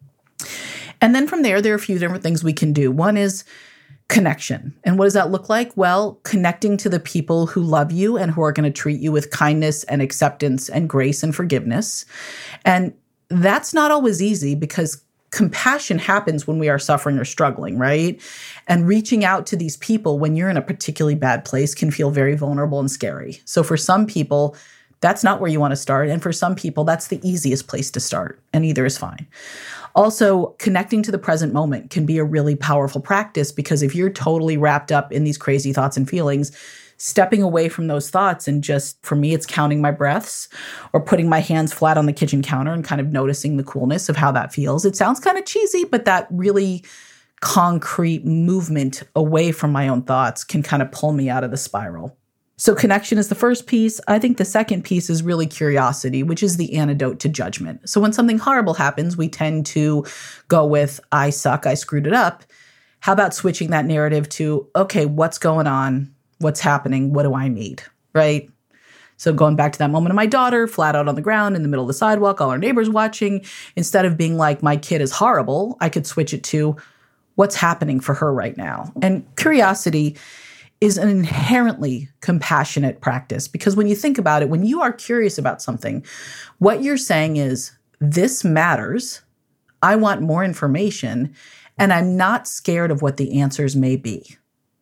And then from there, there are a few different things we can do. One is connection. And what does that look like? Well, connecting to the people who love you and who are going to treat you with kindness and acceptance and grace and forgiveness. And that's not always easy because compassion happens when we are suffering or struggling, right? And reaching out to these people when you're in a particularly bad place can feel very vulnerable and scary. So for some people, that's not where you want to start. And for some people, that's the easiest place to start, and either is fine. Also, connecting to the present moment can be a really powerful practice because if you're totally wrapped up in these crazy thoughts and feelings, stepping away from those thoughts and just, for me, it's counting my breaths or putting my hands flat on the kitchen counter and kind of noticing the coolness of how that feels. It sounds kind of cheesy, but that really concrete movement away from my own thoughts can kind of pull me out of the spiral. So connection is the first piece. I think the second piece is really curiosity, which is the antidote to judgment. So when something horrible happens, we tend to go with, I suck, I screwed it up. How about switching that narrative to, okay, what's going on? What's happening? What do I need? Right? So going back to that moment of my daughter, flat out on the ground in the middle of the sidewalk, all our neighbors watching, instead of being like, my kid is horrible, I could switch it to, what's happening for her right now? And curiosity is an inherently compassionate practice because when you think about it, when you are curious about something, what you're saying is, this matters, I want more information, and I'm not scared of what the answers may be.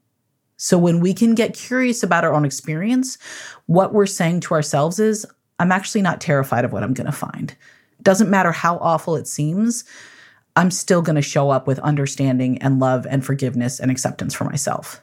So when we can get curious about our own experience, what we're saying to ourselves is, I'm actually not terrified of what I'm going to find. Doesn't matter how awful it seems, I'm still going to show up with understanding and love and forgiveness and acceptance for myself.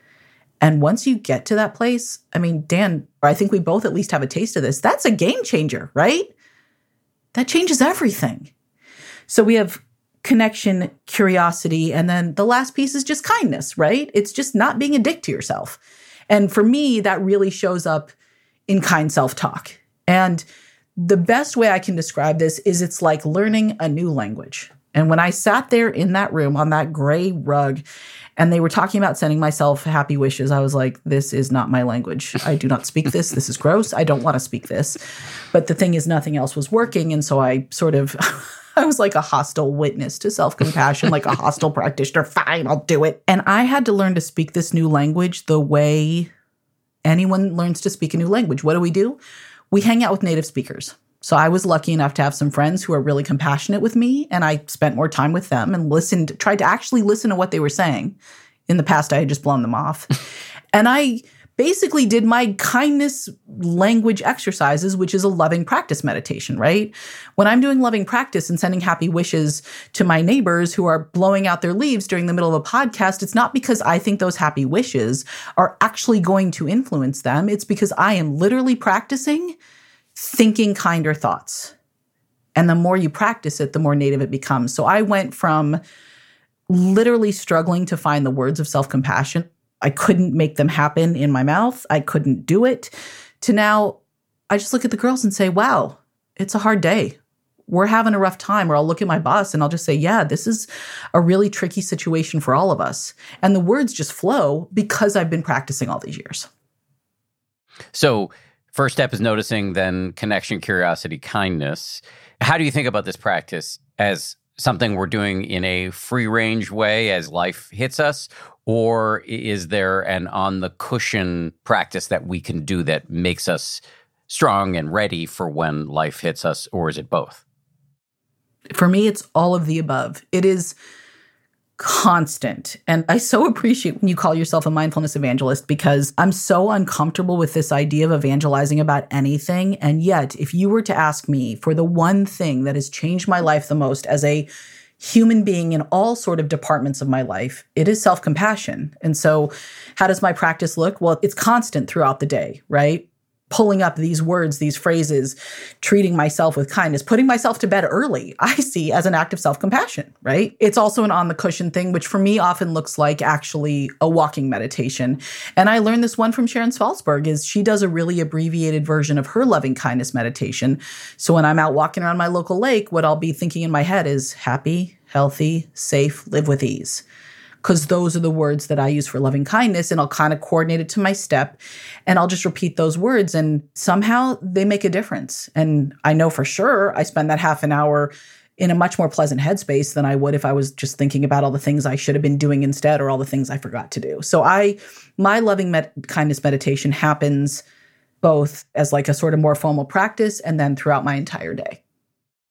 And once you get to that place, I mean, Dan, I think we both at least have a taste of this. That's a game changer, right? That changes everything. So we have connection, curiosity, and then the last piece is just kindness, right? It's just not being a dick to yourself. And for me, that really shows up in kind self-talk. And the best way I can describe this is it's like learning a new language. And when I sat there in that room on that gray rug and they were talking about sending myself happy wishes, I was like, this is not my language. I do not speak this. This is gross. I don't want to speak this. But the thing is, nothing else was working. And so I sort of... I was like a hostile witness to self-compassion, like a hostile practitioner. Fine, I'll do it. And I had to learn to speak this new language the way anyone learns to speak a new language. What do we do? We hang out with native speakers. So I was lucky enough to have some friends who are really compassionate with me, and I spent more time with them and listened, tried to actually listen to what they were saying. In the past, I had just blown them off. And I basically did my kindness language exercises, which is a loving practice meditation, right? When I'm doing loving practice and sending happy wishes to my neighbors who are blowing out their leaves during the middle of a podcast, it's not because I think those happy wishes are actually going to influence them. It's because I am literally practicing thinking kinder thoughts. And the more you practice it, the more native it becomes. So I went from literally struggling to find the words of self-compassion. I couldn't make them happen in my mouth. I couldn't do it. To now, I just look at the girls and say, wow, it's a hard day. We're having a rough time. Or I'll look at my boss and I'll just say, yeah, this is a really tricky situation for all of us. And the words just flow because I've been practicing all these years. So first step is noticing, then connection, curiosity, kindness. How do you think about this practice as something we're doing in a free-range way as life hits us? Or is there an on-the-cushion practice that we can do that makes us strong and ready for when life hits us? Or is it both? For me, it's all of the above. It is constant. And I so appreciate when you call yourself a mindfulness evangelist because I'm so uncomfortable with this idea of evangelizing about anything. And yet, if you were to ask me for the one thing that has changed my life the most as a human being in all sort of departments of my life, it is self-compassion. And so how does my practice look? Well, it's constant throughout the day, right? Pulling up these words, these phrases, treating myself with kindness, putting myself to bed early, I see as an act of self-compassion, right? It's also an on-the-cushion thing, which for me often looks like actually a walking meditation. And I learned this one from Sharon Salzberg, is she does a really abbreviated version of her loving kindness meditation. So when I'm out walking around my local lake, what I'll be thinking in my head is happy, healthy, safe, live with ease. Because those are the words that I use for loving kindness, and I'll kind of coordinate it to my step, and I'll just repeat those words, and somehow they make a difference. And I know for sure I spend that half an hour in a much more pleasant headspace than I would if I was just thinking about all the things I should have been doing instead or all the things I forgot to do. So I, my loving med- kindness meditation happens both as like a sort of more formal practice and then throughout my entire day.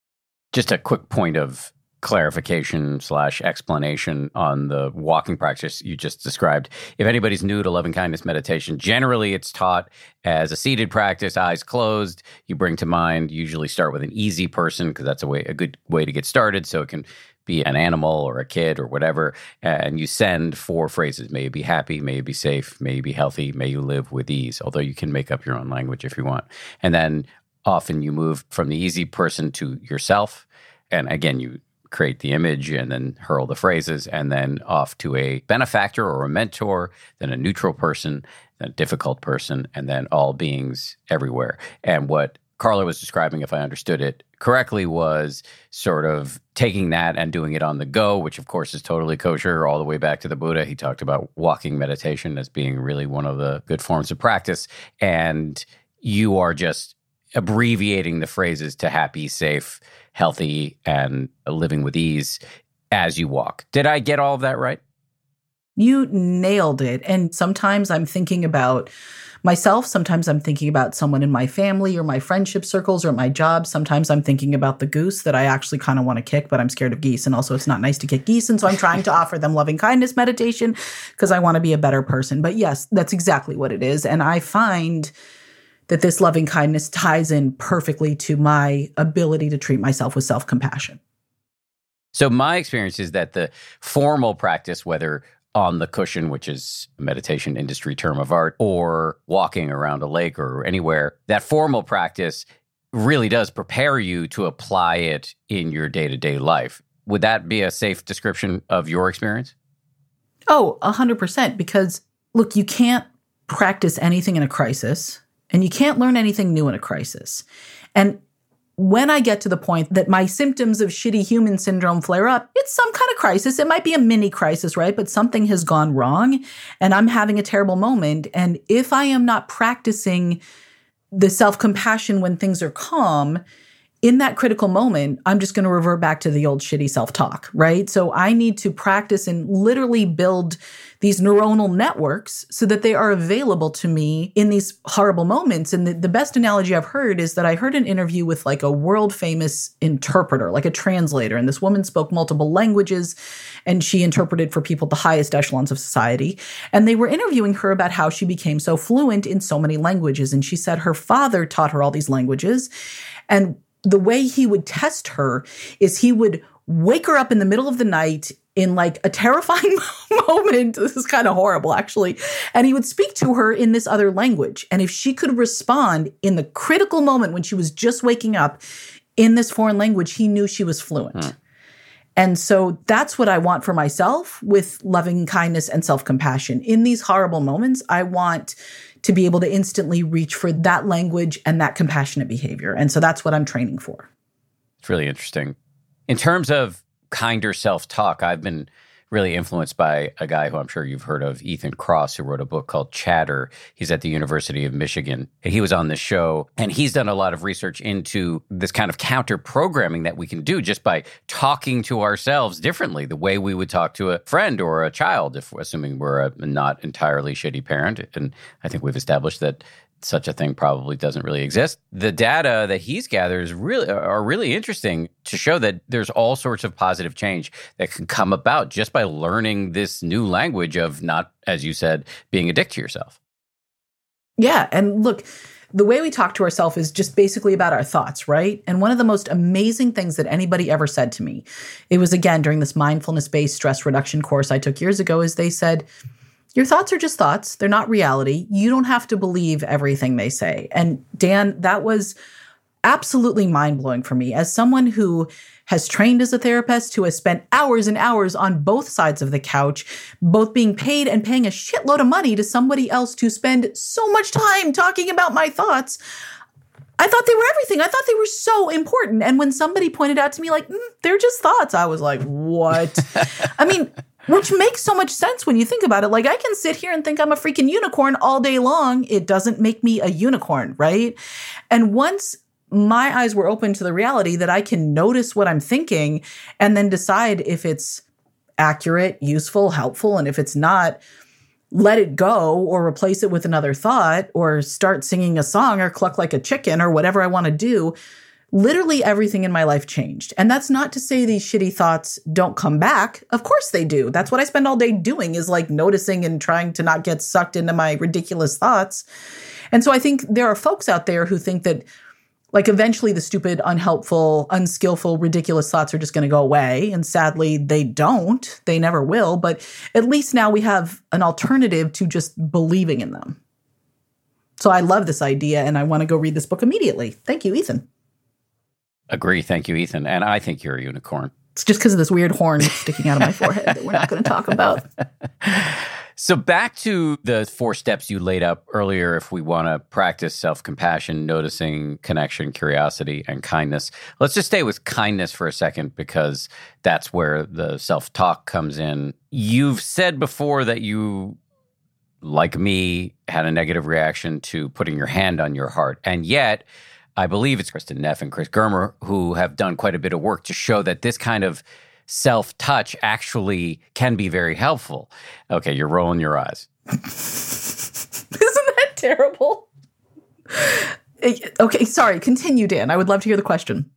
Just a quick point of clarification slash explanation on the walking practice you just described. If anybody's new to loving kindness meditation, generally it's taught as a seated practice, eyes closed. You bring to mind, usually start with an easy person because that's a way, a good way to get started. So it can be an animal or a kid or whatever. And you send four phrases. May you be happy, may you be safe, may you be healthy, may you live with ease. Although you can make up your own language if you want. And then often you move from the easy person to yourself. And again, you create the image and then hurl the phrases, and then off to a benefactor or a mentor, then a neutral person, then a difficult person, and then all beings everywhere. And what Carla was describing, if I understood it correctly, was sort of taking that and doing it on the go, which of course is totally kosher all the way back to the Buddha. He talked about walking meditation as being really one of the good forms of practice. And you are just abbreviating the phrases to happy, safe, healthy, and living with ease as you walk. Did I get all of that right? You nailed it. And sometimes I'm thinking about myself. Sometimes I'm thinking about someone in my family or my friendship circles or my job. Sometimes I'm thinking about the goose that I actually kind of want to kick, but I'm scared of geese. And also it's not nice to kick geese. And so I'm trying to offer them loving kindness meditation because I want to be a better person. But yes, that's exactly what it is. And I find that this loving kindness ties in perfectly to my ability to treat myself with self-compassion. So my experience is that the formal practice, whether on the cushion, which is a meditation industry term of art, or walking around a lake or anywhere, that formal practice really does prepare you to apply it in your day-to-day life. Would that be a safe description of your experience? Oh, one hundred percent. Because, look, you can't practice anything in a crisis. And you can't learn anything new in a crisis. And when I get to the point that my symptoms of shitty human syndrome flare up, it's some kind of crisis. It might be a mini crisis, right? But something has gone wrong and I'm having a terrible moment. And if I am not practicing the self-compassion when things are calm, in that critical moment, I'm just going to revert back to the old shitty self-talk, right? So I need to practice and literally build these neuronal networks so that they are available to me in these horrible moments. And the, the best analogy I've heard is that I heard an interview with like a world famous interpreter, like a translator. And this woman spoke multiple languages and she interpreted for people at the highest echelons of society. And they were interviewing her about how she became so fluent in so many languages. And she said her father taught her all these languages. And the way he would test her is he would wake her up in the middle of the night in like a terrifying moment. This is kind of horrible, actually. And he would speak to her in this other language. And if she could respond in the critical moment when she was just waking up in this foreign language, he knew she was fluent. Hmm. And so that's what I want for myself with loving kindness and self-compassion. In these horrible moments, I want to be able to instantly reach for that language and that compassionate behavior. And so that's what I'm training for. It's really interesting. In terms of kinder self-talk, I've been really influenced by a guy who I'm sure you've heard of, Ethan Kross, who wrote a book called Chatter. He's at the University of Michigan. He was on this show, and he's done a lot of research into this kind of counter-programming that we can do just by talking to ourselves differently, the way we would talk to a friend or a child, if assuming we're a not entirely shitty parent. And I think we've established that such a thing probably doesn't really exist. The data that he's gathered is really are really interesting to show that there's all sorts of positive change that can come about just by learning this new language of not, as you said, being a dick to yourself. Yeah. And look, the way we talk to ourselves is just basically about our thoughts, right? And one of the most amazing things that anybody ever said to me, it was again during this mindfulness-based stress reduction course I took years ago, is they said, your thoughts are just thoughts. They're not reality. You don't have to believe everything they say. And Dan, that was absolutely mind-blowing for me. As someone who has trained as a therapist, who has spent hours and hours on both sides of the couch, both being paid and paying a shitload of money to somebody else to spend so much time talking about my thoughts, I thought they were everything. I thought they were so important. And when somebody pointed out to me like, mm, they're just thoughts, I was like, what? I mean, which makes so much sense when you think about it. Like, I can sit here and think I'm a freaking unicorn all day long. It doesn't make me a unicorn, right? And once my eyes were open to the reality that I can notice what I'm thinking and then decide if it's accurate, useful, helpful, and if it's not, let it go or replace it with another thought or start singing a song or cluck like a chicken or whatever I want to do. literally everything in my life changed. And that's not to say these shitty thoughts don't come back. Of course they do. That's what I spend all day doing, is like noticing and trying to not get sucked into my ridiculous thoughts. And so I think there are folks out there who think that like eventually the stupid, unhelpful, unskillful, ridiculous thoughts are just going to go away. And sadly, they don't. They never will. But at least now we have an alternative to just believing in them. So I love this idea, and I want to go read this book immediately. Thank you, Ethan. Agree. Thank you, Ethan. And I think you're a unicorn. It's just because of this weird horn sticking out of my forehead that we're not going to talk about. So back to the four steps you laid out earlier, if we want to practice self-compassion, noticing, connection, curiosity, and kindness. Let's just stay with kindness for a second, because that's where the self-talk comes in. You've said before that you, like me, had a negative reaction to putting your hand on your heart. And yet, I believe it's Kristin Neff and Chris Germer who have done quite a bit of work to show that this kind of self-touch actually can be very helpful. Okay, you're rolling your eyes. Isn't that terrible? Okay, sorry. Continue, Dan. I would love to hear the question.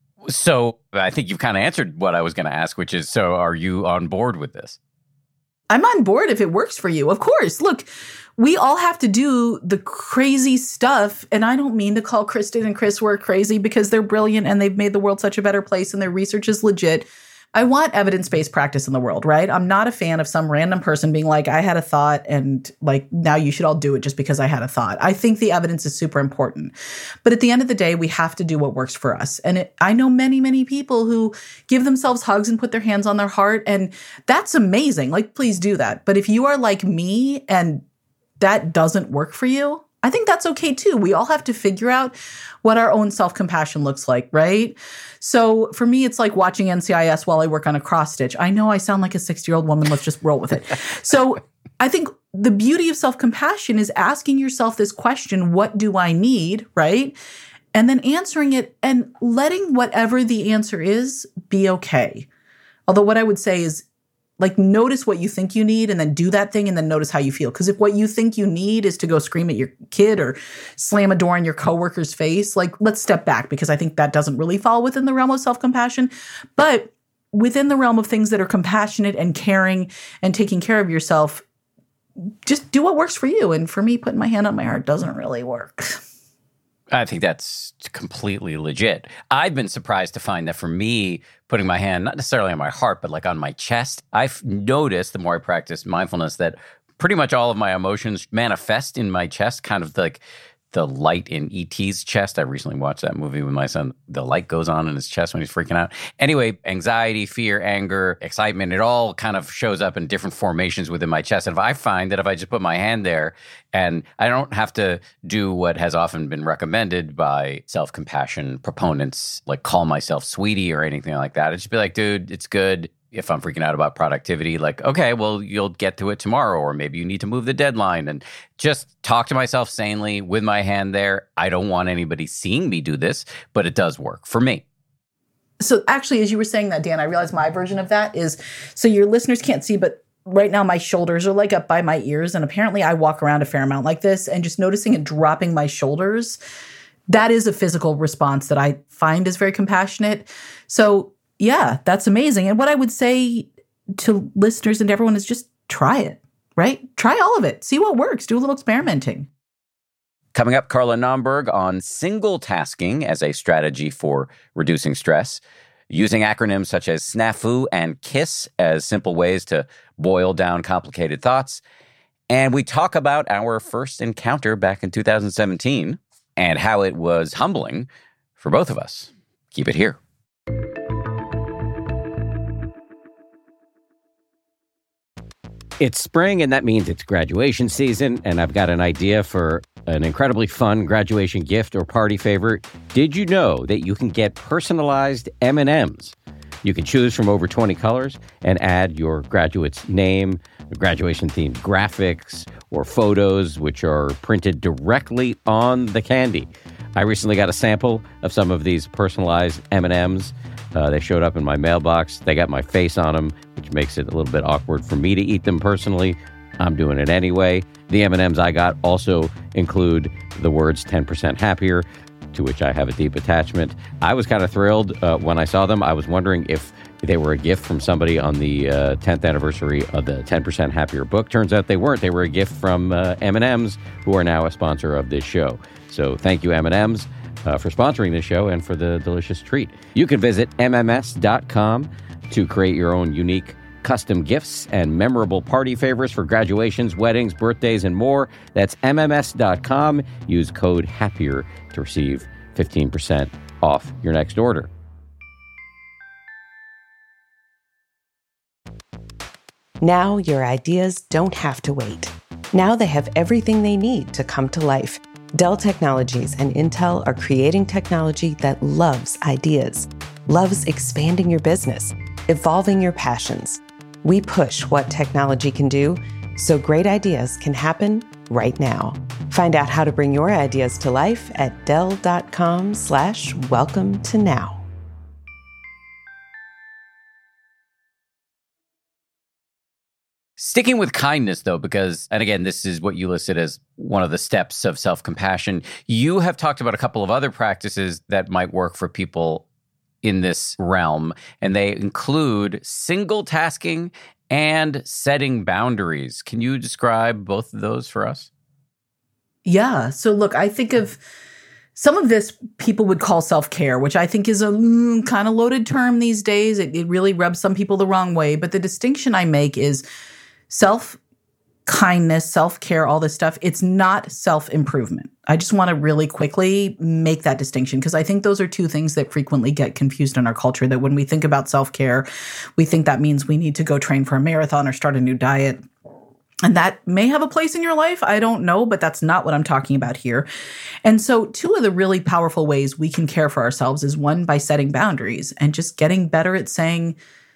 So I think you've kind of answered what I was going to ask, which is, so are you on board with this? I'm on board if it works for you. Of course. Look, we all have to do the crazy stuff. And I don't mean to call Kristin and Chris work crazy, because they're brilliant and they've made the world such a better place and their research is legit. I want evidence-based practice in the world, right? I'm not a fan of some random person being like, I had a thought and like, now you should all do it just because I had a thought. I think the evidence is super important. But at the end of the day, we have to do what works for us. And it, I know many, many people who give themselves hugs and put their hands on their heart. And that's amazing. Like, please do that. But if you are like me and that doesn't work for you, I think that's okay too. We all have to figure out what our own self-compassion looks like, right? So for me, it's like watching N C I S while I work on a cross stitch. I know I sound like a sixty-year-old woman. Let's just roll with it. So I think the beauty of self-compassion is asking yourself this question, what do I need, right? And then answering it and letting whatever the answer is be okay. Although what I would say is, like, notice what you think you need and then do that thing and then notice how you feel. Because if what you think you need is to go scream at your kid or slam a door in your coworker's face, like, let's step back, because I think that doesn't really fall within the realm of self-compassion. But within the realm of things that are compassionate and caring and taking care of yourself, just do what works for you. And for me, putting my hand on my heart doesn't really work. I think that's completely legit. I've been surprised to find that for me, putting my hand, not necessarily on my heart, but like on my chest, I've noticed the more I practice mindfulness that pretty much all of my emotions manifest in my chest, kind of like the light in E T's chest. I recently watched that movie with my son. The light goes on in his chest when he's freaking out. Anyway, anxiety, fear, anger, excitement, it all kind of shows up in different formations within my chest. And if I find that if I just put my hand there, and I don't have to do what has often been recommended by self-compassion proponents, like call myself sweetie or anything like that. I'd just be like, dude, it's good. If I'm freaking out about productivity, like, okay, well, you'll get to it tomorrow, or maybe you need to move the deadline, and just talk to myself sanely with my hand there. I don't want anybody seeing me do this, but it does work for me. So actually, as you were saying that, Dan, I realized my version of that is, so your listeners can't see, but right now my shoulders are like up by my ears. And apparently I walk around a fair amount like this, and just noticing it dropping my shoulders, that is a physical response that I find is very compassionate. So yeah, that's amazing. And what I would say to listeners and everyone is just try it, right? Try all of it. See what works. Do a little experimenting. Coming up, Carla Naumburg on single tasking as a strategy for reducing stress, using acronyms such as SNAFU and KISS as simple ways to boil down complicated thoughts. And we talk about our first encounter back in two thousand seventeen and how it was humbling for both of us. Keep it here. It's spring, and that means it's graduation season, and I've got an idea for an incredibly fun graduation gift or party favor. Did you know that you can get personalized M and M's? You can choose from over twenty colors and add your graduate's name, graduation-themed graphics, or photos, which are printed directly on the candy. I recently got a sample of some of these personalized M and M's. Uh, they showed up in my mailbox. They got my face on them, which makes it a little bit awkward for me to eat them personally. I'm doing it anyway. The M and M's I got also include the words ten percent happier. to which I have a deep attachment. I was kind of thrilled uh, when I saw them. I was wondering if they were a gift from somebody on the uh, tenth anniversary of the ten percent Happier book. Turns out they weren't. They were a gift from uh, M and M's, who are now a sponsor of this show. So thank you, M and M's, uh, for sponsoring this show and for the delicious treat. You can visit M M S dot com to create your own unique custom gifts and memorable party favors for graduations, weddings, birthdays, and more. That's M M S dot com. Use code HAPPIER to receive fifteen percent off your next order. Now your ideas don't have to wait. Now they have everything they need to come to life. Dell Technologies and Intel are creating technology that loves ideas, loves expanding your business, evolving your passions. We push what technology can do so great ideas can happen right now. Find out how to bring your ideas to life at Dell.com slash welcome to now. Sticking with kindness, though, because, and again, this is what you listed as one of the steps of self-compassion. You have talked about a couple of other practices that might work for people in this realm, and they include single tasking and setting boundaries. Can you describe both of those for us? Yeah. So look, I think of some of this people would call self-care, which I think is a mm, kind of loaded term these days. It, it really rubs some people the wrong way. But the distinction I make is self-kindness, self-care, all this stuff. It's not self-improvement. I just want to really quickly make that distinction because I think those are two things that frequently get confused in our culture, that when we think about self-care, we think that means we need to go train for a marathon or start a new diet. And that may have a place in your life. I don't know, but that's not what I'm talking about here. And so two of the really powerful ways we can care for ourselves is one, by setting boundaries and just getting better at saying,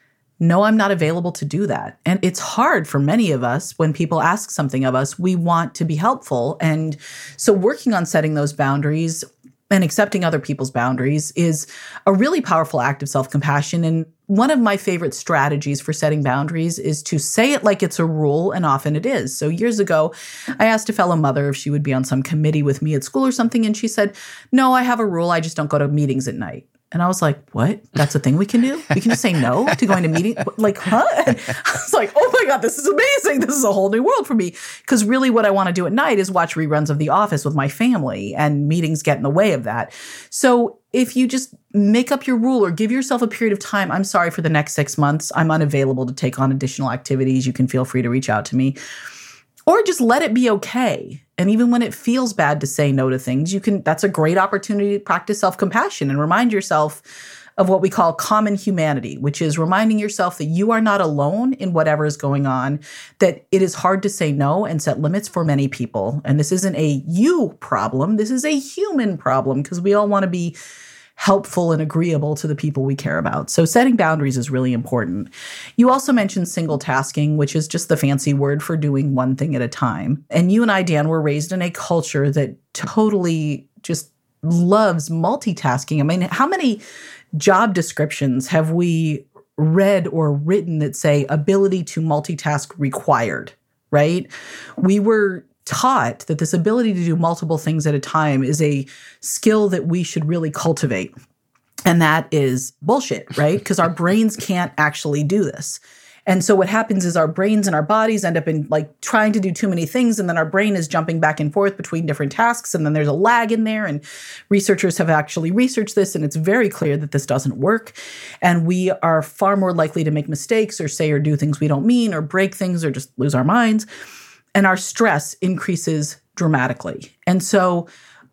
no, I'm not available to do that. And it's hard for many of us when people ask something of us, we want to be helpful. And so working on setting those boundaries and accepting other people's boundaries is a really powerful act of self-compassion. And one of my favorite strategies for setting boundaries is to say it like it's a rule, and often it is. So years ago, I asked a fellow mother if she would be on some committee with me at school or something, and she said, no, I have a rule. I just don't go to meetings at night. And I was like, what? That's a thing we can do? We can just say no to going to meetings? Like, huh? And I was like, oh my God, this is amazing. This is a whole new world for me. Because really what I want to do at night is watch reruns of The Office with my family, and meetings get in the way of that. So if you just make up your rule or give yourself a period of time, I'm sorry, for the next six months, I'm unavailable to take on additional activities. You can feel free to reach out to me. Or just let it be okay. And even when it feels bad to say no to things, you can, that's a great opportunity to practice self-compassion and remind yourself of what we call common humanity, which is reminding yourself that you are not alone in whatever is going on, that it is hard to say no and set limits for many people. And this isn't a you problem. This is a human problem because we all want to be helpful and agreeable to the people we care about. So setting boundaries is really important. You also mentioned single tasking, which is just the fancy word for doing one thing at a time. And you and I, Dan, were raised in a culture that totally just loves multitasking. I mean, how many job descriptions have we read or written that say ability to multitask required, right? We were taught that this ability to do multiple things at a time is a skill that we should really cultivate. And that is bullshit, right? Because our brains can't actually do this. And so what happens is our brains and our bodies end up in like trying to do too many things. And then our brain is jumping back and forth between different tasks. And then there's a lag in there. And researchers have actually researched this. And it's very clear that this doesn't work. And we are far more likely to make mistakes or say or do things we don't mean or break things or just lose our minds. And our stress increases dramatically. And so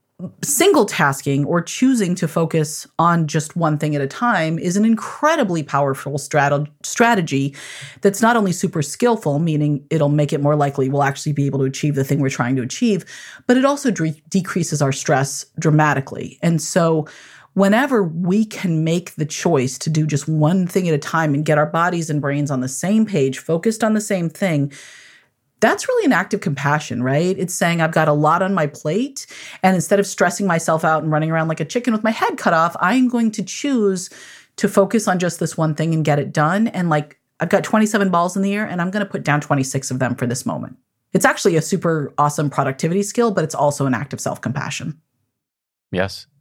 single tasking or choosing to focus on just one thing at a time is an incredibly powerful strat- strategy that's not only super skillful, meaning it'll make it more likely we'll actually be able to achieve the thing we're trying to achieve, but it also de- decreases our stress dramatically. And so whenever we can make the choice to do just one thing at a time and get our bodies and brains on the same page, focused on the same thing, that's really an act of compassion, right? It's saying I've got a lot on my plate, and instead of stressing myself out and running around like a chicken with my head cut off, I'm going to choose to focus on just this one thing and get it done. And like, I've got twenty-seven balls in the air, and I'm going to put down twenty-six of them for this moment. It's actually a super awesome productivity skill, but it's also an act of self-compassion. Yes.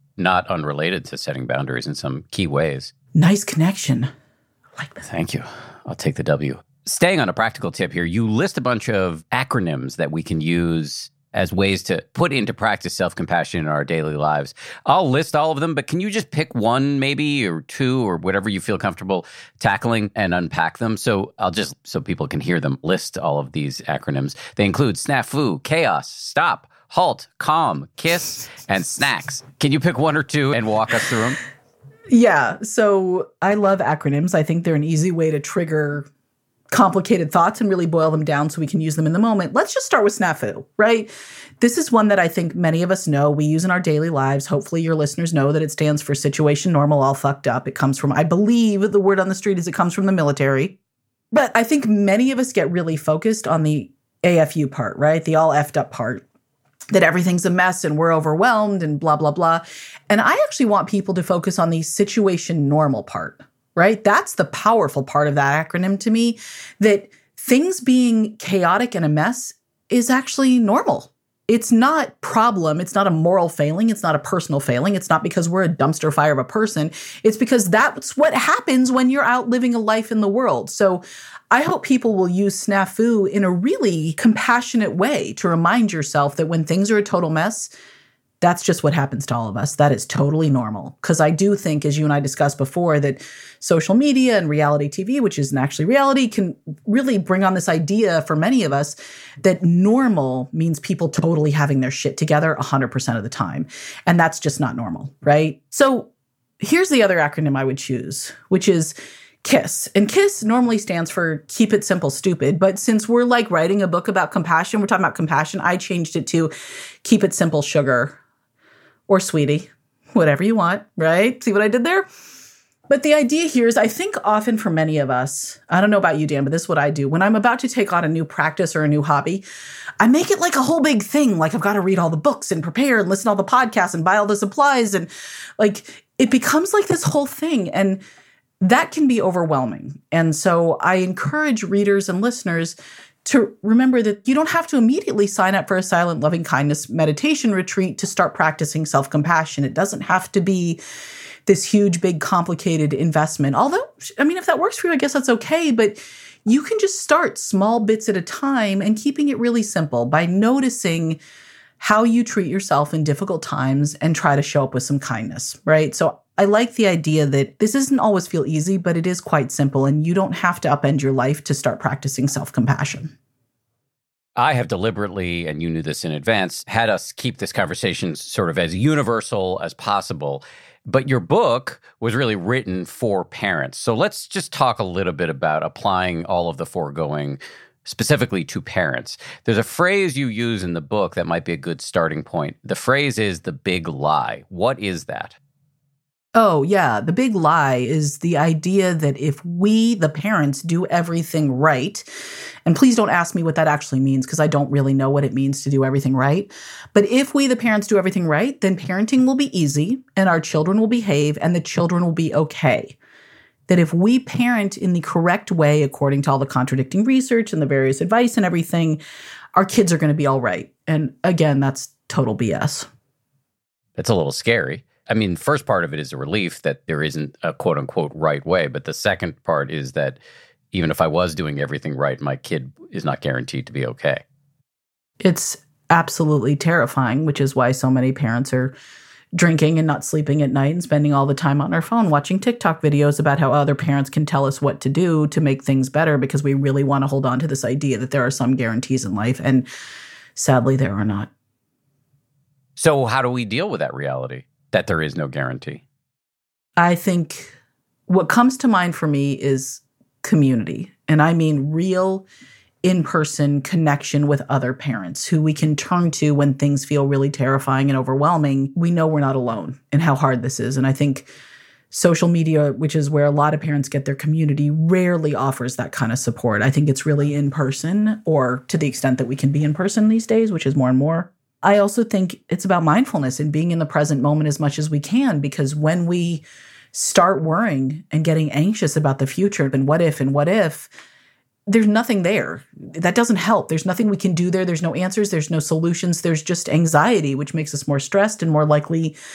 not unrelated to setting boundaries in some key ways. Nice connection. I like that. Thank you. I'll take the W. Staying on a practical tip here, you list a bunch of acronyms that we can use as ways to put into practice self-compassion in our daily lives. I'll list all of them, but can you just pick one maybe or two or whatever you feel comfortable tackling and unpack them? So I'll just, so people can hear them, list all of these acronyms. They include snafu, chaos, stop, halt, calm, kiss, and snacks. Can you pick one or two and walk us through them? Yeah. So I love acronyms. I think they're an easy way to trigger complicated thoughts and really boil them down so we can use them in the moment. Let's just start with snafu, right? This is one that I think many of us know. We use in our daily lives. Hopefully your listeners know that it stands for situation normal, all fucked up. It comes from, I believe the word on the street is it comes from the military. But I think many of us get really focused on the A F U part, right? The all effed up part. That everything's a mess and we're overwhelmed and blah, blah, blah. And I actually want people to focus on the situation normal part, right? That's the powerful part of that acronym to me, that things being chaotic and a mess is actually normal. It's not problem. It's not a moral failing. It's not a personal failing. It's not because we're a dumpster fire of a person. It's because that's what happens when you're out living a life in the world. So I hope people will use snafu in a really compassionate way to remind yourself that when things are a total mess, that's just what happens to all of us. That is totally normal. Because I do think, as you and I discussed before, that social media and reality T V, which isn't actually reality, can really bring on this idea for many of us that normal means people totally having their shit together one hundred percent of the time. And that's just not normal, right? So here's the other acronym I would choose, which is KISS. And KISS normally stands for Keep It Simple, Stupid. But since we're like writing a book about compassion, we're talking about compassion, I changed it to Keep It Simple, Sugar. Or sweetie, whatever you want, right? See what I did there? But the idea here is I think often for many of us, I don't know about you, Dan, but this is what I do. When I'm about to take on a new practice or a new hobby, I make it like a whole big thing. Like I've got to read all the books and prepare and listen to all the podcasts and buy all the supplies. And like it becomes like this whole thing. And that can be overwhelming. And so I encourage readers and listeners to remember that you don't have to immediately sign up for a silent loving kindness meditation retreat to start practicing self-compassion. It doesn't have to be this huge, big, complicated investment. Although, I mean, if that works for you, I guess that's okay. But you can just start small bits at a time and keeping it really simple by noticing how you treat yourself in difficult times and try to show up with some kindness, right? So I like the idea that this doesn't always feel easy, but it is quite simple, and you don't have to upend your life to start practicing self-compassion. I have deliberately, and you knew this in advance, had us keep this conversation sort of as universal as possible. But your book was really written for parents. So let's just talk a little bit about applying all of the foregoing specifically to parents. There's a phrase you use in the book that might be a good starting point. The phrase is the big lie. What is that? Oh, yeah. The big lie is the idea that if we, the parents, do everything right, and please don't ask me what that actually means because I don't really know what it means to do everything right. But if we, the parents, do everything right, then parenting will be easy and our children will behave and the children will be okay. That if we parent in the correct way, according to all the contradicting research and the various advice and everything, our kids are going to be all right. And again, that's total B S. That's a little scary. I mean, the first part of it is a relief that there isn't a quote unquote right way. But the second part is that even if I was doing everything right, my kid is not guaranteed to be okay. It's absolutely terrifying, which is why so many parents are drinking and not sleeping at night and spending all the time on our phone watching TikTok videos about how other parents can tell us what to do to make things better because we really want to hold on to this idea that there are some guarantees in life. And sadly, there are not. So how do we deal with that reality? That there is no guarantee? I think what comes to mind for me is community. And I mean real in-person connection with other parents who we can turn to when things feel really terrifying and overwhelming. We know we're not alone in how hard this is. And I think social media, which is where a lot of parents get their community, rarely offers that kind of support. I think it's really in person, or to the extent that we can be in person these days, which is more and more. I also think it's about mindfulness and being in the present moment as much as we can, because when we start worrying and getting anxious about the future and what if and what if, there's nothing there. That doesn't help. There's nothing we can do there. There's no answers. There's no solutions. There's just anxiety, which makes us more stressed and more likely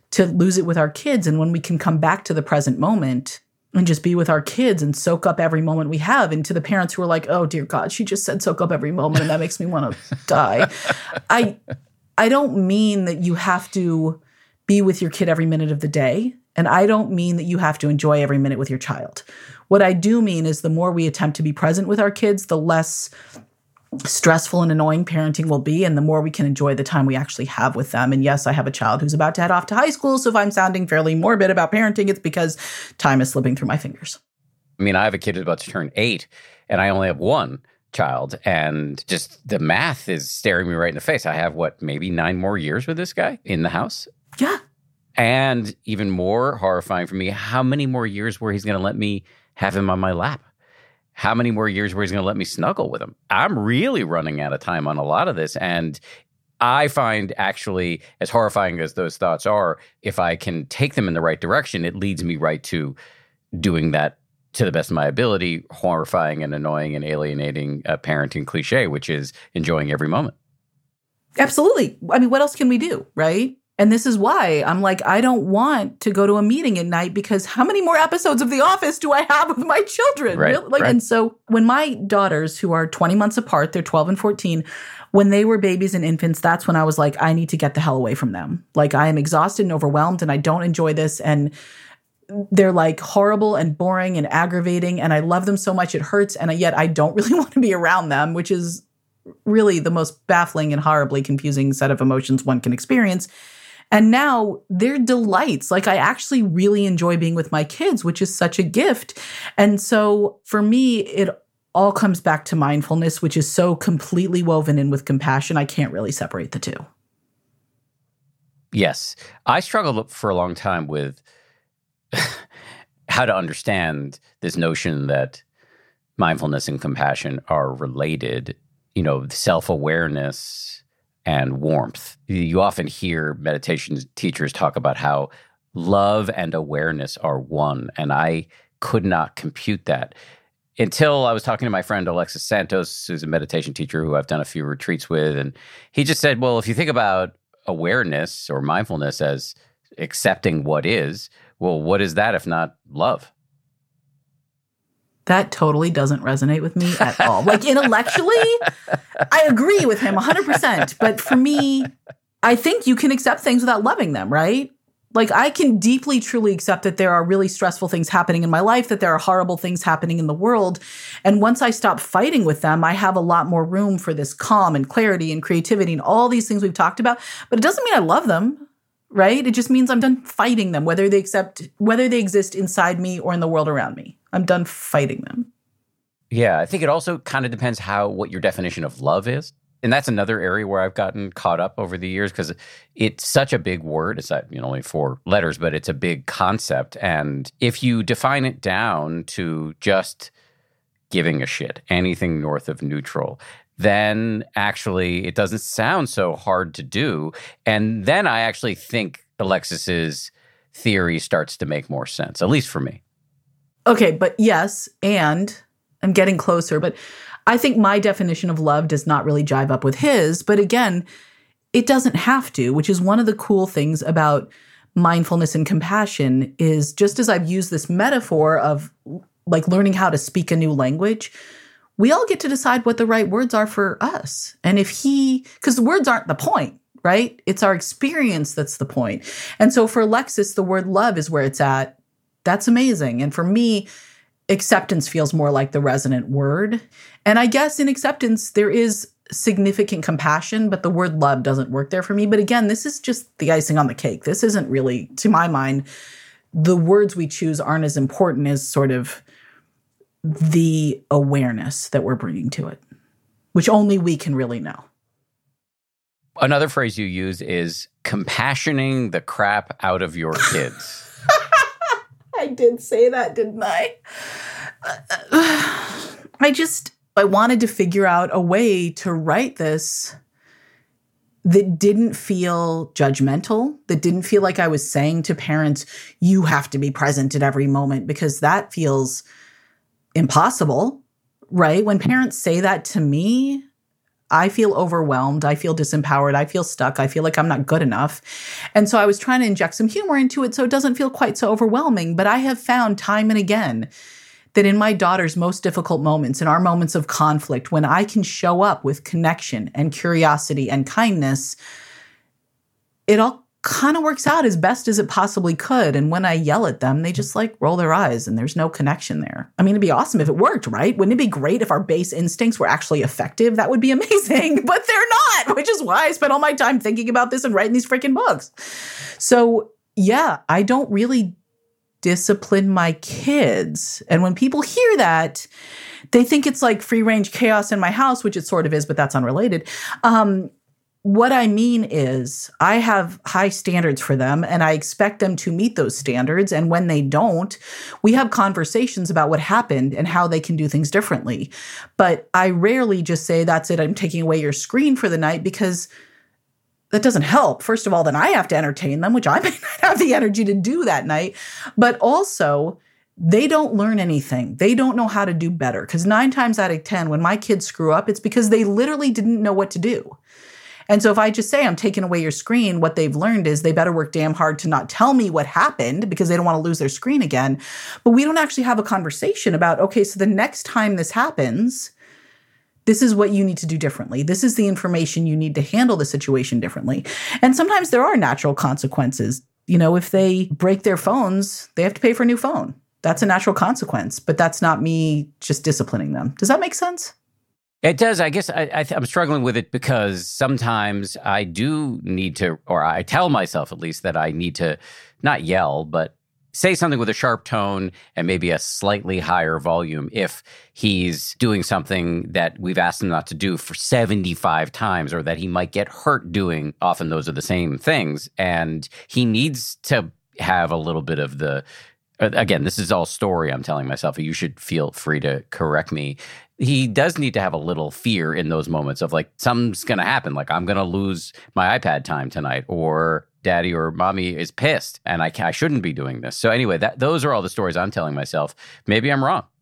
to lose it with our kids. And when we can come back to the present moment and just be with our kids and soak up every moment we have. And to the parents who are like, oh, dear God, she just said soak up every moment, and that makes me want to die. I I don't mean that you have to be with your kid every minute of the day. And I don't mean that you have to enjoy every minute with your child. What I do mean is the more we attempt to be present with our kids, the less stressful and annoying parenting will be, and the more we can enjoy the time we actually have with them. And yes, I have a child who's about to head off to high school, so if I'm sounding fairly morbid about parenting, it's because time is slipping through my fingers. I mean, I have a kid who's about to turn eight, and I only have one child, and just the math is staring me right in the face. I have, what, maybe nine more years with this guy in the house? Yeah. And even more horrifying for me, how many more years where he's going to let me have him on my lap? How many more years where he's going to let me snuggle with him? I'm really running out of time on a lot of this. And I find, actually, as horrifying as those thoughts are, if I can take them in the right direction, it leads me right to doing that to the best of my ability, horrifying and annoying and alienating uh, parenting cliche, which is enjoying every moment. Absolutely. I mean, what else can we do, right? And this is why I'm like, I don't want to go to a meeting at night, because how many more episodes of The Office do I have with my children? Right, Really? Like, right. And so when my daughters, who are twenty months apart, they're twelve and fourteen, when they were babies and infants, that's when I was like, I need to get the hell away from them. Like, I am exhausted and overwhelmed, and I don't enjoy this. And they're like horrible and boring and aggravating, and I love them so much it hurts, and yet I don't really want to be around them, which is really the most baffling and horribly confusing set of emotions one can experience. And now they're delights. Like, I actually really enjoy being with my kids, which is such a gift. And so for me, it all comes back to mindfulness, which is so completely woven in with compassion. I can't really separate the two. Yes. I struggled for a long time with how to understand this notion that mindfulness and compassion are related, you know, self-awareness and warmth. You often hear meditation teachers talk about how love and awareness are one, and I could not compute that until I was talking to my friend Alexis Santos, who's a meditation teacher who I've done a few retreats with, and he just said, well, if you think about awareness or mindfulness as accepting what is, well, what is that if not love? That totally doesn't resonate with me at all. Like, intellectually, I agree with him one hundred percent. But for me, I think you can accept things without loving them, right? Like, I can deeply, truly accept that there are really stressful things happening in my life, that there are horrible things happening in the world. And once I stop fighting with them, I have a lot more room for this calm and clarity and creativity and all these things we've talked about. But it doesn't mean I love them, right? It just means I'm done fighting them, whether they accept, whether they exist inside me or in the world around me. I'm done fighting them. Yeah, I think it also kind of depends how, what your definition of love is. And that's another area where I've gotten caught up over the years, because it's such a big word. It's not, you know, only four letters, but it's a big concept. And if you define it down to just giving a shit, anything north of neutral, then actually it doesn't sound so hard to do. And then I actually think Alexis's theory starts to make more sense, at least for me. Okay, but yes, and I'm getting closer, but I think my definition of love does not really jive up with his. But again, it doesn't have to, which is one of the cool things about mindfulness and compassion is, just as I've used this metaphor of like learning how to speak a new language, we all get to decide what the right words are for us. And if he, because the words aren't the point, right? It's our experience that's the point. And so for Alexis, the word love is where it's at. That's amazing. And for me, acceptance feels more like the resonant word. And I guess in acceptance, there is significant compassion, but the word love doesn't work there for me. But again, this is just the icing on the cake. This isn't really, to my mind, the words we choose aren't as important as sort of the awareness that we're bringing to it, which only we can really know. Another phrase you use is compassioning the crap out of your kids. I did say that, didn't I? I just, I wanted to figure out a way to write this that didn't feel judgmental, that didn't feel like I was saying to parents, you have to be present at every moment, because that feels impossible, right? When parents say that to me, I feel overwhelmed. I feel disempowered. I feel stuck. I feel like I'm not good enough. And so I was trying to inject some humor into it so it doesn't feel quite so overwhelming. But I have found time and again that in my daughter's most difficult moments, in our moments of conflict, when I can show up with connection and curiosity and kindness, it all kind of works out as best as it possibly could. And when I yell at them, they just like roll their eyes and there's no connection there. I mean, it'd be awesome if it worked, right? Wouldn't it be great if our base instincts were actually effective? That would be amazing, but they're not, which is why I spent all my time thinking about this and writing these freaking books. So yeah, I don't really discipline my kids. And when people hear that, they think it's like free range chaos in my house, which it sort of is, but that's unrelated. Um, What I mean is I have high standards for them and I expect them to meet those standards. And when they don't, we have conversations about what happened and how they can do things differently. But I rarely just say, that's it, I'm taking away your screen for the night, because that doesn't help. First of all, then I have to entertain them, which I may not have the energy to do that night. But also, they don't learn anything. They don't know how to do better. Because nine times out of ten, when my kids screw up, it's because they literally didn't know what to do. And so if I just say I'm taking away your screen, what they've learned is they better work damn hard to not tell me what happened because they don't want to lose their screen again. But we don't actually have a conversation about, okay, so the next time this happens, this is what you need to do differently. This is the information you need to handle the situation differently. And sometimes there are natural consequences. You know, if they break their phones, they have to pay for a new phone. That's a natural consequence, but that's not me just disciplining them. Does that make sense? It does. I guess I, I th- I'm struggling with it because sometimes I do need to, or I tell myself at least that I need to not yell, but say something with a sharp tone and maybe a slightly higher volume if he's doing something that we've asked him not to do for seventy-five times, or that he might get hurt doing. Often those are the same things. And he needs to have a little bit of the, again, this is all story I'm telling myself. You should feel free to correct me. He does need to have a little fear in those moments of like, something's going to happen. Like, I'm going to lose my iPad time tonight, or daddy or mommy is pissed and I, I shouldn't be doing this. So anyway, that those are all the stories I'm telling myself. Maybe I'm wrong.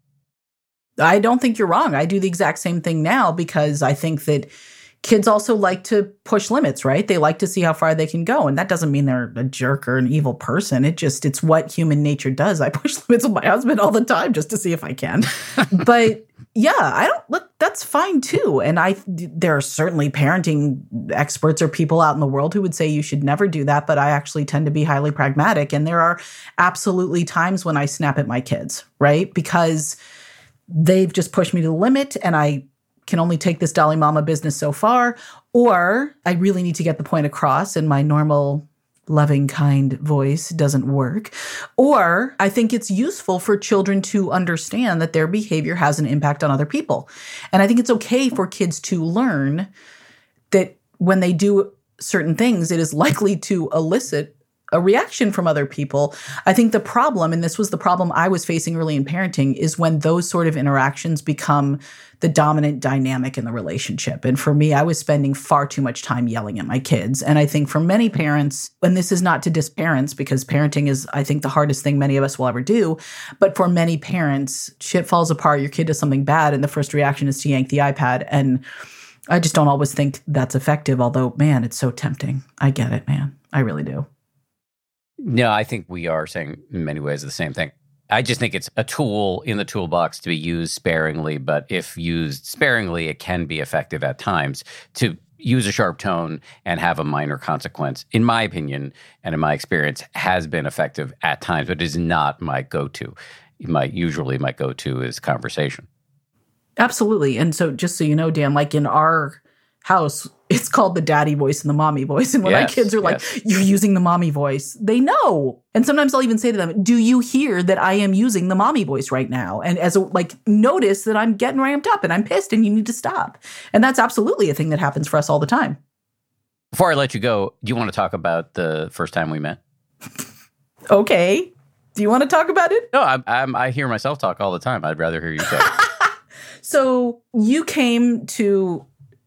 I don't think you're wrong. I do the exact same thing now because I think that kids also like to push limits, right? They like to see how far they can go. And that doesn't mean they're a jerk or an evil person. It just, it's what human nature does. I push limits with my husband all the time just to see if I can. But yeah, I don't look, that's fine too. And I, there are certainly parenting experts or people out in the world who would say you should never do that. But I actually tend to be highly pragmatic. And there are absolutely times when I snap at my kids, right? Because they've just pushed me to the limit and I can only take this Dolly Mama business so far, or I really need to get the point across and my normal loving, kind voice doesn't work. Or I think it's useful for children to understand that their behavior has an impact on other people. And I think it's okay for kids to learn that when they do certain things, it is likely to elicit a reaction from other people. I think the problem, and this was the problem I was facing early in parenting, is when those sort of interactions become the dominant dynamic in the relationship. And for me, I was spending far too much time yelling at my kids. And I think for many parents, and this is not to diss parents because parenting is, I think, the hardest thing many of us will ever do. But for many parents, shit falls apart, your kid does something bad, and the first reaction is to yank the iPad. And I just don't always think that's effective, although, man, it's so tempting. I get it, man. I really do. No, I think we are saying in many ways the same thing. I just think it's a tool in the toolbox to be used sparingly, but if used sparingly, it can be effective at times. To use a sharp tone and have a minor consequence, in my opinion and in my experience, has been effective at times, but it is not my go-to. My usually my go-to is conversation. Absolutely. And so just so you know, Dan, like in our house, it's called the daddy voice and the mommy voice. And when yes, my kids are like, yes. You're using the mommy voice, they know. And sometimes I'll even say to them, do you hear that I am using the mommy voice right now? And as a, like, notice that I'm getting ramped up and I'm pissed and you need to stop. And that's absolutely a thing that happens for us all the time. Before I let you go, do you want to talk about the first time we met? Okay. Do you want to talk about it? No, I, I'm, I hear myself talk all the time. I'd rather hear you talk. So you came to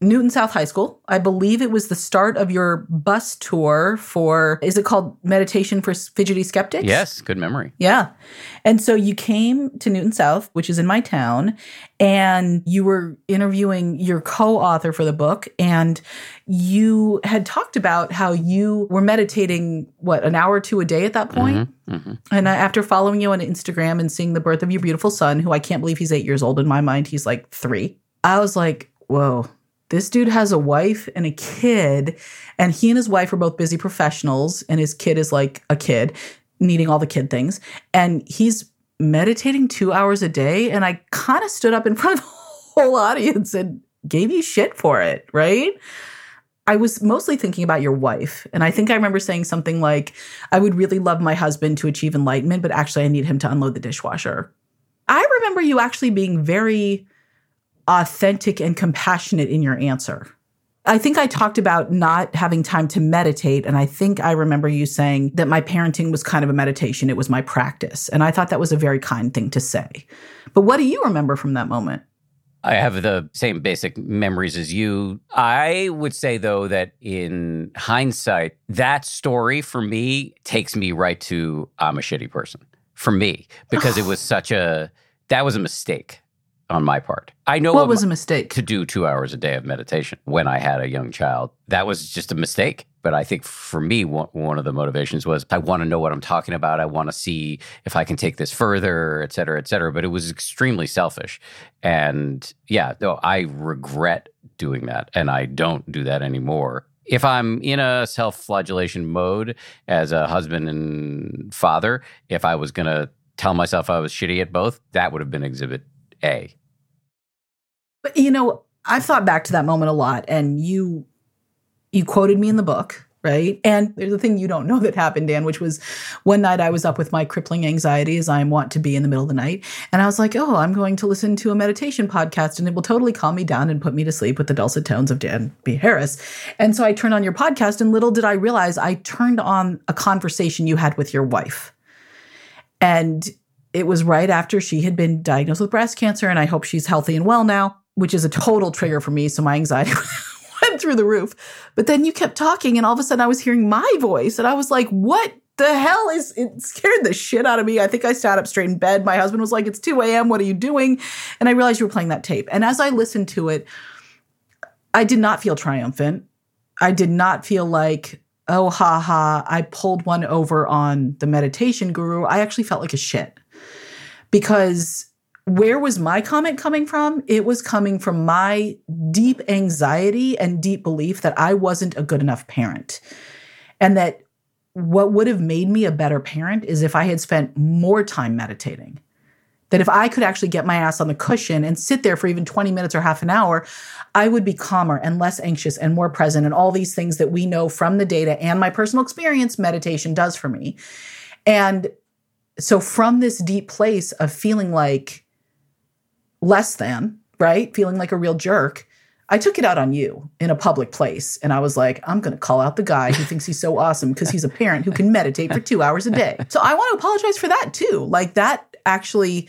Newton South High School. I believe it was the start of your bus tour for, is it called Meditation for Fidgety Skeptics? Yes, good memory. Yeah. And so you came to Newton South, which is in my town, and you were interviewing your co-author for the book, and you had talked about how you were meditating, what, an hour or two a day at that point? Mm-hmm, mm-hmm. And I, after following you on Instagram and seeing the birth of your beautiful son, who I can't believe he's eight years old, in my mind, he's like three, I was like, whoa. This dude has a wife and a kid, and he and his wife are both busy professionals, and his kid is like a kid, needing all the kid things. And he's meditating two hours a day, and I kind of stood up in front of the whole audience and gave you shit for it, right? I was mostly thinking about your wife, and I think I remember saying something like, I would really love my husband to achieve enlightenment, but actually I need him to unload the dishwasher. I remember you actually being very authentic and compassionate in your answer. I think I talked about not having time to meditate, and I think I remember you saying that my parenting was kind of a meditation. It was my practice, and I thought that was a very kind thing to say. But what do you remember from that moment? I have the same basic memories as you. I would say, though, that in hindsight, that story for me takes me right to I'm a shitty person. For me, because it was such a, that was a mistake on my part. I know what was my, a mistake to do two hours a day of meditation when I had a young child. That was just a mistake. But I think for me, one, one of the motivations was I want to know what I'm talking about. I want to see if I can take this further, et cetera, et cetera. But it was extremely selfish. And yeah, no, I regret doing that. And I don't do that anymore. If I'm in a self-flagellation mode as a husband and father, if I was going to tell myself I was shitty at both, that would have been exhibit A. But, you know, I've thought back to that moment a lot, and you you quoted me in the book, right? And there's a thing you don't know that happened, Dan, which was one night I was up with my crippling anxiety, as I want to be in the middle of the night. And I was like, oh, I'm going to listen to a meditation podcast, and it will totally calm me down and put me to sleep with the dulcet tones of Dan B. Harris. And so I turned on your podcast, and little did I realize I turned on a conversation you had with your wife. And it was right after she had been diagnosed with breast cancer, and I hope she's healthy and well now, which is a total trigger for me. So my anxiety went through the roof. But then you kept talking, and all of a sudden I was hearing my voice, and I was like, what the hell is, it scared the shit out of me. I think I sat up straight in bed. My husband was like, it's two a.m. What are you doing? And I realized you were playing that tape. And as I listened to it, I did not feel triumphant. I did not feel like, oh, ha ha, I pulled one over on the meditation guru. I actually felt like a shit. Because where was my comment coming from? It was coming from my deep anxiety and deep belief that I wasn't a good enough parent. And that what would have made me a better parent is if I had spent more time meditating. That if I could actually get my ass on the cushion and sit there for even twenty minutes or half an hour, I would be calmer and less anxious and more present, and all these things that we know from the data and my personal experience meditation does for me. And so from this deep place of feeling like less than, right? Feeling like a real jerk, I took it out on you in a public place. And I was like, I'm going to call out the guy who thinks he's so awesome because he's a parent who can meditate for two hours a day. So I want to apologize for that too. Like that actually,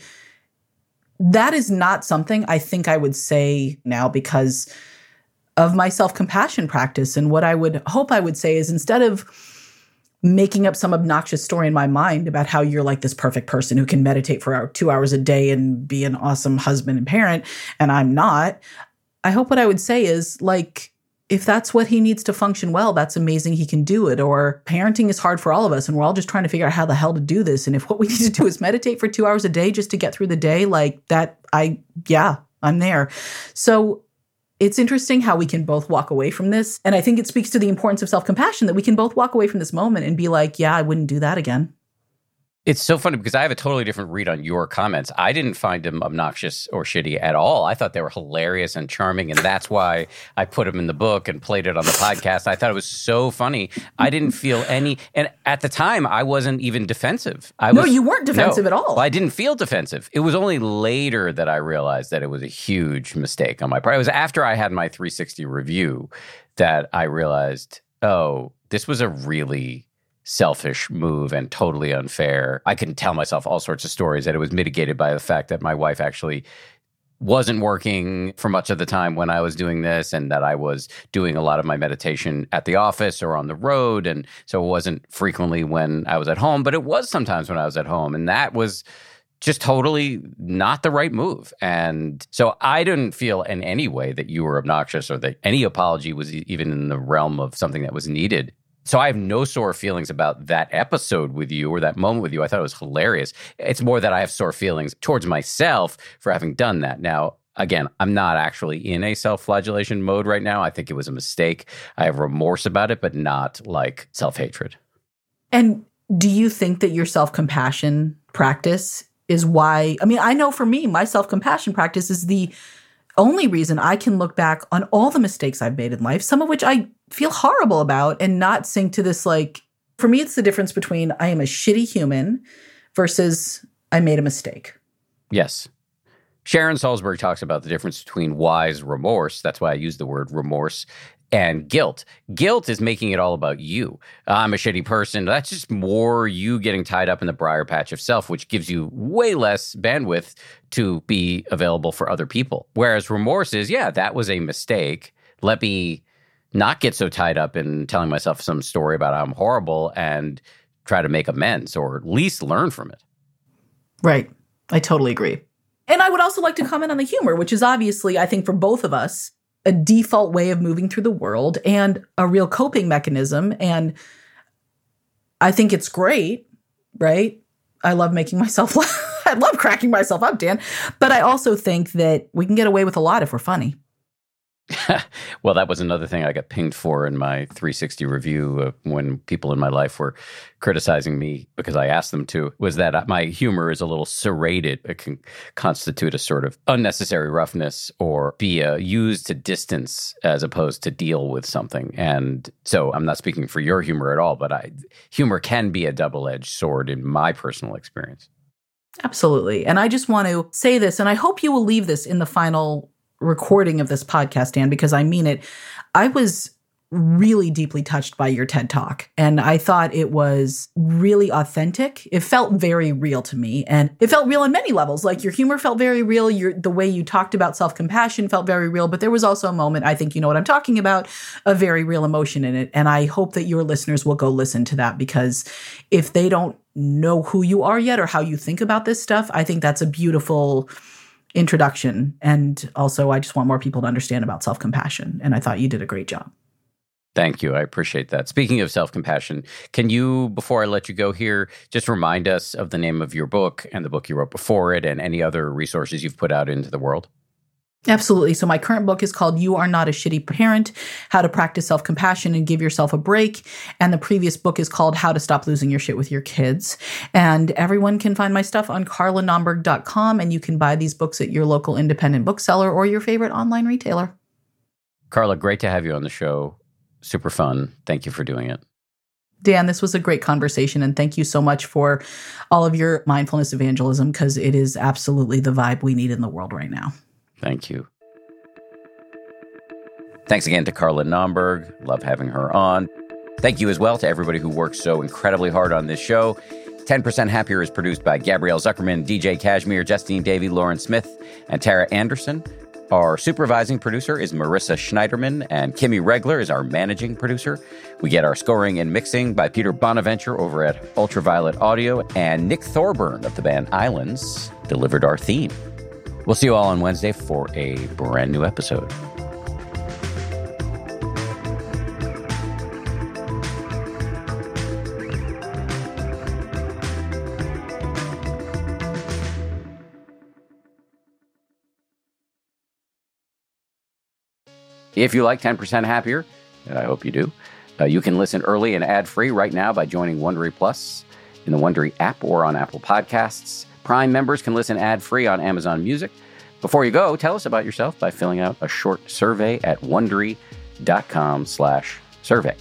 that is not something I think I would say now because of my self-compassion practice. And what I would hope I would say is instead of making up some obnoxious story in my mind about how you're like this perfect person who can meditate for two hours a day and be an awesome husband and parent, and I'm not, I hope what I would say is like, if that's what he needs to function well, that's amazing. He can do it. Or parenting is hard for all of us, and we're all just trying to figure out how the hell to do this. And if what we need to do is meditate for two hours a day just to get through the day, like that, I, yeah, I'm there. So it's interesting how we can both walk away from this. And I think it speaks to the importance of self-compassion that we can both walk away from this moment and be like, yeah, I wouldn't do that again. It's so funny because I have a totally different read on your comments. I didn't find them obnoxious or shitty at all. I thought they were hilarious and charming, and that's why I put them in the book and played it on the podcast. I thought it was so funny. I didn't feel any, and at the time, I wasn't even defensive. I no, was, you weren't defensive no, at all. I didn't feel defensive. It was only later that I realized that it was a huge mistake on my part. It was after I had my three sixty review that I realized, oh, this was a really selfish move and totally unfair. I can tell myself all sorts of stories that it was mitigated by the fact that my wife actually wasn't working for much of the time when I was doing this, and that I was doing a lot of my meditation at the office or on the road. And so it wasn't frequently when I was at home, but it was sometimes when I was at home. And that was just totally not the right move. And so I didn't feel in any way that you were obnoxious or that any apology was even in the realm of something that was needed. So I have no sore feelings about that episode with you or that moment with you. I thought it was hilarious. It's more that I have sore feelings towards myself for having done that. Now, again, I'm not actually in a self-flagellation mode right now. I think it was a mistake. I have remorse about it, but not like self-hatred. And do you think that your self-compassion practice is why, I mean, I know for me, my self-compassion practice is the only reason I can look back on all the mistakes I've made in life, some of which I feel horrible about, and not sink to this, like, for me, it's the difference between I am a shitty human versus I made a mistake. Yes. Sharon Salzberg talks about the difference between wise remorse. That's why I use the word remorse. And guilt. Guilt is making it all about you. I'm a shitty person. That's just more you getting tied up in the briar patch of self, which gives you way less bandwidth to be available for other people. Whereas remorse is, yeah, that was a mistake. Let me not get so tied up in telling myself some story about how I'm horrible and try to make amends or at least learn from it. Right. I totally agree. And I would also like to comment on the humor, which is obviously, I think for both of us, a default way of moving through the world and a real coping mechanism. And I think it's great, right? I love making myself laugh. I love cracking myself up, Dan. But I also think that we can get away with a lot if we're funny. Well, that was another thing I got pinged for in my three sixty review uh, when people in my life were criticizing me because I asked them to, was that my humor is a little serrated. It can constitute a sort of unnecessary roughness or be uh, used to distance as opposed to deal with something. And so I'm not speaking for your humor at all, but I, humor can be a double-edged sword in my personal experience. Absolutely. And I just want to say this, and I hope you will leave this in the final recording of this podcast, Dan, because I mean it. I was really deeply touched by your TED Talk, and I thought it was really authentic. It felt very real to me, and it felt real on many levels. Like your humor felt very real. Your the way you talked about self-compassion felt very real, but there was also a moment, I think you know what I'm talking about, a very real emotion in it. And I hope that your listeners will go listen to that, because if they don't know who you are yet or how you think about this stuff, I think that's a beautiful introduction. And also, I just want more people to understand about self-compassion. And I thought you did a great job. Thank you. I appreciate that. Speaking of self-compassion, can you, before I let you go here, just remind us of the name of your book and the book you wrote before it and any other resources you've put out into the world? Absolutely. So my current book is called You Are Not a Shitty Parent, How to Practice Self-Compassion and Give Yourself a Break. And the previous book is called How to Stop Losing Your Shit with Your Kids. And everyone can find my stuff on carla nomberg dot com, and you can buy these books at your local independent bookseller or your favorite online retailer. Carla, great to have you on the show. Super fun. Thank you for doing it. Dan, this was a great conversation, and thank you so much for all of your mindfulness evangelism, because it is absolutely the vibe we need in the world right now. Thank you. Thanks again to Carla Nomberg. Love having her on. Thank you as well to everybody who works so incredibly hard on this show. ten percent Happier is produced by Gabrielle Zuckerman, D J Cashmere, Justine Davey, Lauren Smith, and Tara Anderson. Our supervising producer is Marissa Schneiderman, and Kimmy Regler is our managing producer. We get our scoring and mixing by Peter Bonaventure over at Ultraviolet Audio, and Nick Thorburn of the band Islands delivered our theme. We'll see you all on Wednesday for a brand new episode. If you like ten percent Happier, and I hope you do, uh, you can listen early and ad-free right now by joining Wondery Plus in the Wondery app or on Apple Podcasts. Prime members can listen ad-free on Amazon Music. Before you go, tell us about yourself by filling out a short survey at Wondery.com slash survey.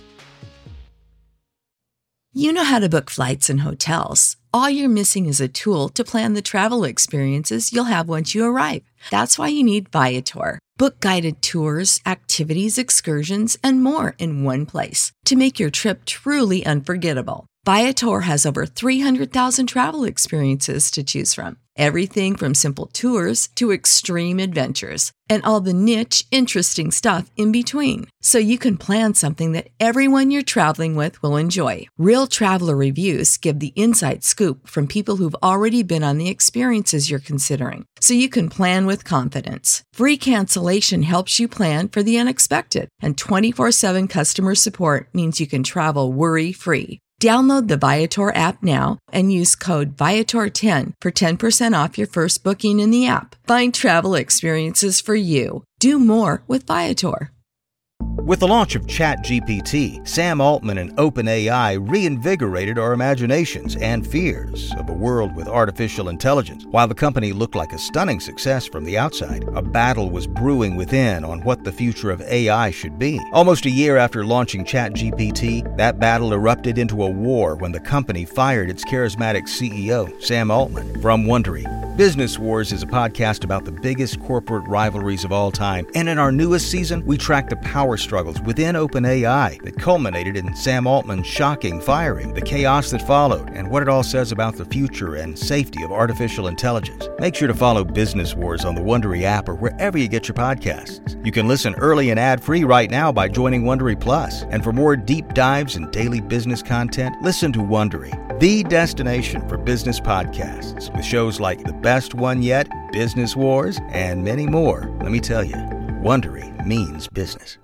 You know how to book flights and hotels. All you're missing is a tool to plan the travel experiences you'll have once you arrive. That's why you need Viator. Book guided tours, activities, excursions, and more in one place to make your trip truly unforgettable. Viator has over three hundred thousand travel experiences to choose from. Everything from simple tours to extreme adventures and all the niche, interesting stuff in between. So you can plan something that everyone you're traveling with will enjoy. Real traveler reviews give the inside scoop from people who've already been on the experiences you're considering. So you can plan with confidence. Free cancellation helps you plan for the unexpected. And twenty-four seven customer support means you can travel worry-free. Download the Viator app now and use code Viator ten for ten percent off your first booking in the app. Find travel experiences for you. Do more with Viator. With the launch of ChatGPT, Sam Altman and OpenAI reinvigorated our imaginations and fears of a world with artificial intelligence. While the company looked like a stunning success from the outside, a battle was brewing within on what the future of A I should be. Almost a year after launching ChatGPT, that battle erupted into a war when the company fired its charismatic C E O, Sam Altman. From Wondery, Business Wars is a podcast about the biggest corporate rivalries of all time, and in our newest season, we track the power struggles within OpenAI that culminated in Sam Altman's shocking firing, the chaos that followed, and what it all says about the future and safety of artificial intelligence. Make sure to follow Business Wars on the Wondery app or wherever you get your podcasts. You can listen early and ad-free right now by joining Wondery Plus. And for more deep dives and daily business content, listen to Wondery, the destination for business podcasts, with shows like The Best One Yet, Business Wars, and many more. Let me tell you, Wondery means business.